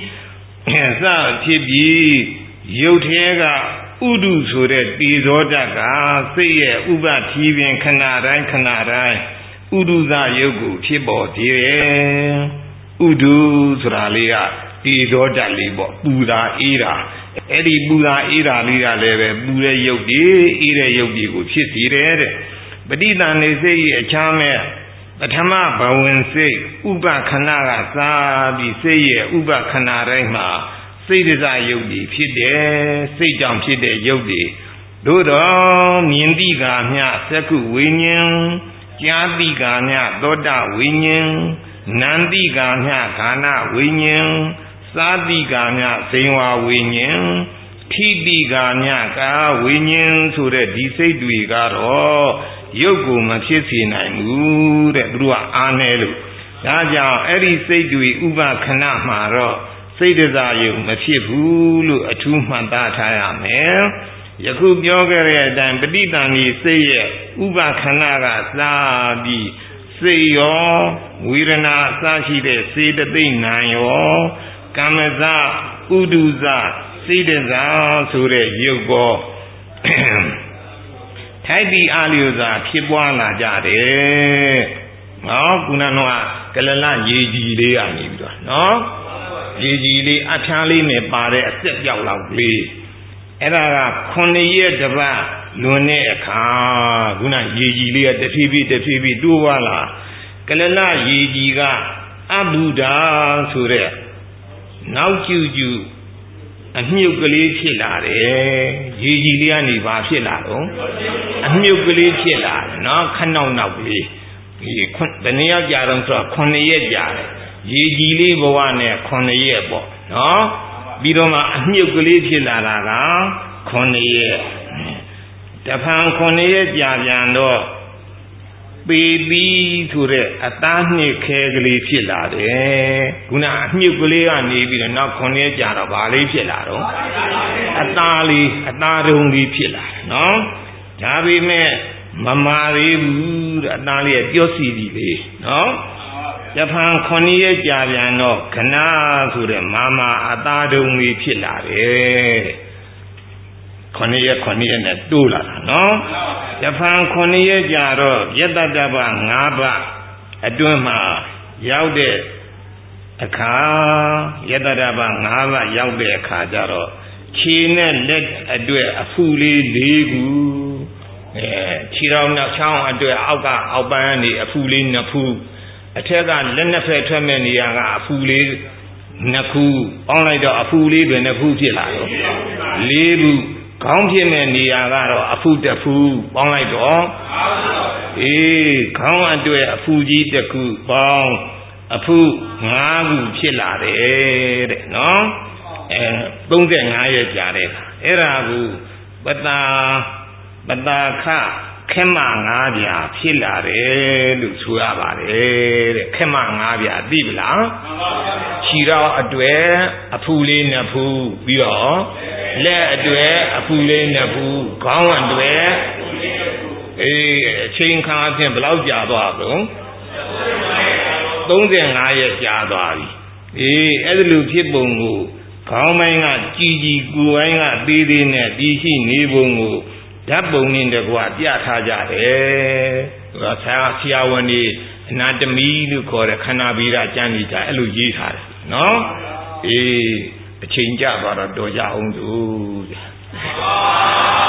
ရုပ်ထဲကဥဒုဆိုတဲ့တေဇောဓာတ်ကစိတ်ရဲ့ဥပထီပင်ခဏတိုင်းဥဒုဇယုတ်ကိုဖြစ်ပေါ်သေးတယ်ဥဒုဆိုတာလေးကတေဇောဓာတ်လေးပေါ့ပူတာအေးတာအဲ့ဒီပူတာအေးတာလေးကလည်းပဲပူတဲ့ရုပ်တွေအေးတဲ့ရုပ်တွေကိုဖြစ်စေတယ်တဲ့ပဋိသန္ဓေစိတ်ရဲ့အခြားမဲ့ပထမဘဝင်စိတ်ဥပခဏကစားပြီးစိတ်ရဲ့ဥပခဏတိုင်းမှာစိတ်ဒဇယုတ်တွေဖြစ်တယ်စိတ်ကြောင့်ဖြစ်တဲ့ယုတ်တွေတို့တော့မြင်တိကာမျှသက္ကုဝိညာဉ်ကြားတိကာမျှသောတဝိညာဉ်နန္တိကာမျှဂာနဝိညာဉ်သာတိကာမျှဇိဝဝိညာဉ်ထိတိကာမျှကာဝိညာဉ်ဆိုတဲ့ဒီစိတ်တွေကတော့ရုပ်ကိုမဖြစ်စေနိုင်ဘူးတဲ့သူကအားနည်းလို့ဒါကြောင့်အဲ့ဒီစိတ်တွေဥပခဏမှာတော့စိတ်ဒဇယုတ်မဖြစ်ဘူးလို့အထူးမှတ်သားထားရမယ်ယခုပြောခဲ့တဲ့အတိုင်းပဋိသန္ဓေစိတ်ရဲ့ဥပခဏကစားပြီးစိတ်ရောဝေဒနာအစရှိတဲ့စေတသိက်နာရောကာမဇဥဒုဇစိတ်ဒဇဆိုတဲ့ရုပ်ကောထိုက်ပြီးအားလျော်စွာဖြစ်ပွားလာကြတယ်နော်ခုနကကလလရေကြီးလေးကနေပြီးတော့နော်ရေကြီးလေးအထမ်းလေးနဲ့ပါတဲ့အဆက်ပြောက်လောက်လေးအဲ့ဒါက9ရက်တပတ်လွန်တဲ့အခါခုနရေကြီးလေးကတဖြည်းဖြည်းတိုးသွားလာကလလရေကြီးကအဘုဒ္ဓဆိုတဲ့နောက်ကျူအမြုပ်ကလေးဖြစ်လာတယ်ရေကြီးလေးကနေပါဖြစ်လာတော့အမြုပ်ကလေးဖြစ်လာတယ်နော်ခဏနောက်ကလေးဒီဘယ်နှစ်ရက်ကြာတော့ဆိုတော့9ရက်ကြာတယ်ရေကြီးလေးဘဝနဲ့9ရက်ပေါ့နော်ပြီးတော့မှအမြုပ်ကလေးဖြစ်လာတာက9ရက်တဖန်9ရက်ကြာပြန်တော့ပေပြီးဆိုတဲ့အသားနှစ်ခဲကလေးဖြစ်လာတယ်ခုနအမြုပ်ကလေးကနေပြီးတော့နောက်9ရက်ကြာတော့ဗာလေးဖြစ်လာတော့အသားတုံးလေးဖြစ်လာတယ်နော်ဒါပေမဲ့မမာသေးဘူးတဲ့အသားလေးကပြော့စီပြီးလေနော်တဖန်9ရက်ကြာပြန်တော့ခဏဆိုတဲ့မာမာအသားတုံးလေးဖြစ်လာတယ်9ရက်နဲ့တိုးလာတာနော်တဖန်9ရက်ကြာတော့ယတ္တတပ5ပတ်အတွင်းမှာရောက်တဲ့အခါယတ္တတပ5ပတ်ရောက်တဲ့အခါကျတော့ခြေနဲ့လက်အတွက်အဖူလေး4ခုခြေတော်နောက်ချောင်းအတွက်အောက်ပန်းကနေအဖူလေး2ဖူအထက်ကလက်နှစ်ဖက်ထွက်မဲ့နေရာကအဖူလေး2ခုပေါင်းလိုက်တော့အဖူလေးပဲ2ဖူဖြစ်လာတော့4ခုခေါင်းဖြစ်မဲ့နေရာကတော့အဖူ1ဖူပေါင်းလိုက်တော့ခေါင်းအတွက်အဖူကြီး1ခုပေါင်းအဖူ5ခုဖြစ်လာတယ်တဲ့နော်35ရက်ကြာတဲ့အဲ့ဒါကိုပတာခခက်မ5ပြာဖြစ်လာတယ်လို့ဆိုရပါတယ်တဲ့ခက်မ5ပြာသိပလားခြေတော်အတွက်အဖူလေး2ဖူပြီးတော့လက်အတွက်အဖူလေး2ဖူခေါင်းအတွက်အချိန်ခါအပြင်ဘယ်လောက်ကြာသွားတော့35ရက်ကြာသွားပြီအဲ့ဒါလိုဖြစ်ပုံကိုခေါင်းပိုင်းကကြီးကိုယ်ပိုင်းကသေးသေးနဲ့တည်ရှိနေပုံကိုဓာတ်ပုံနဲ့တကွာပြထားကြတယ်ဆရာဝန်တွေအနာတမီလို့ခေါ်တဲ့ခန္ဓာဗေဒကျမ်းကြီးအဲ့လိုရေးထားတယ်နော်အချိန်ကြသွားတော့တော်ကြအောင်သူ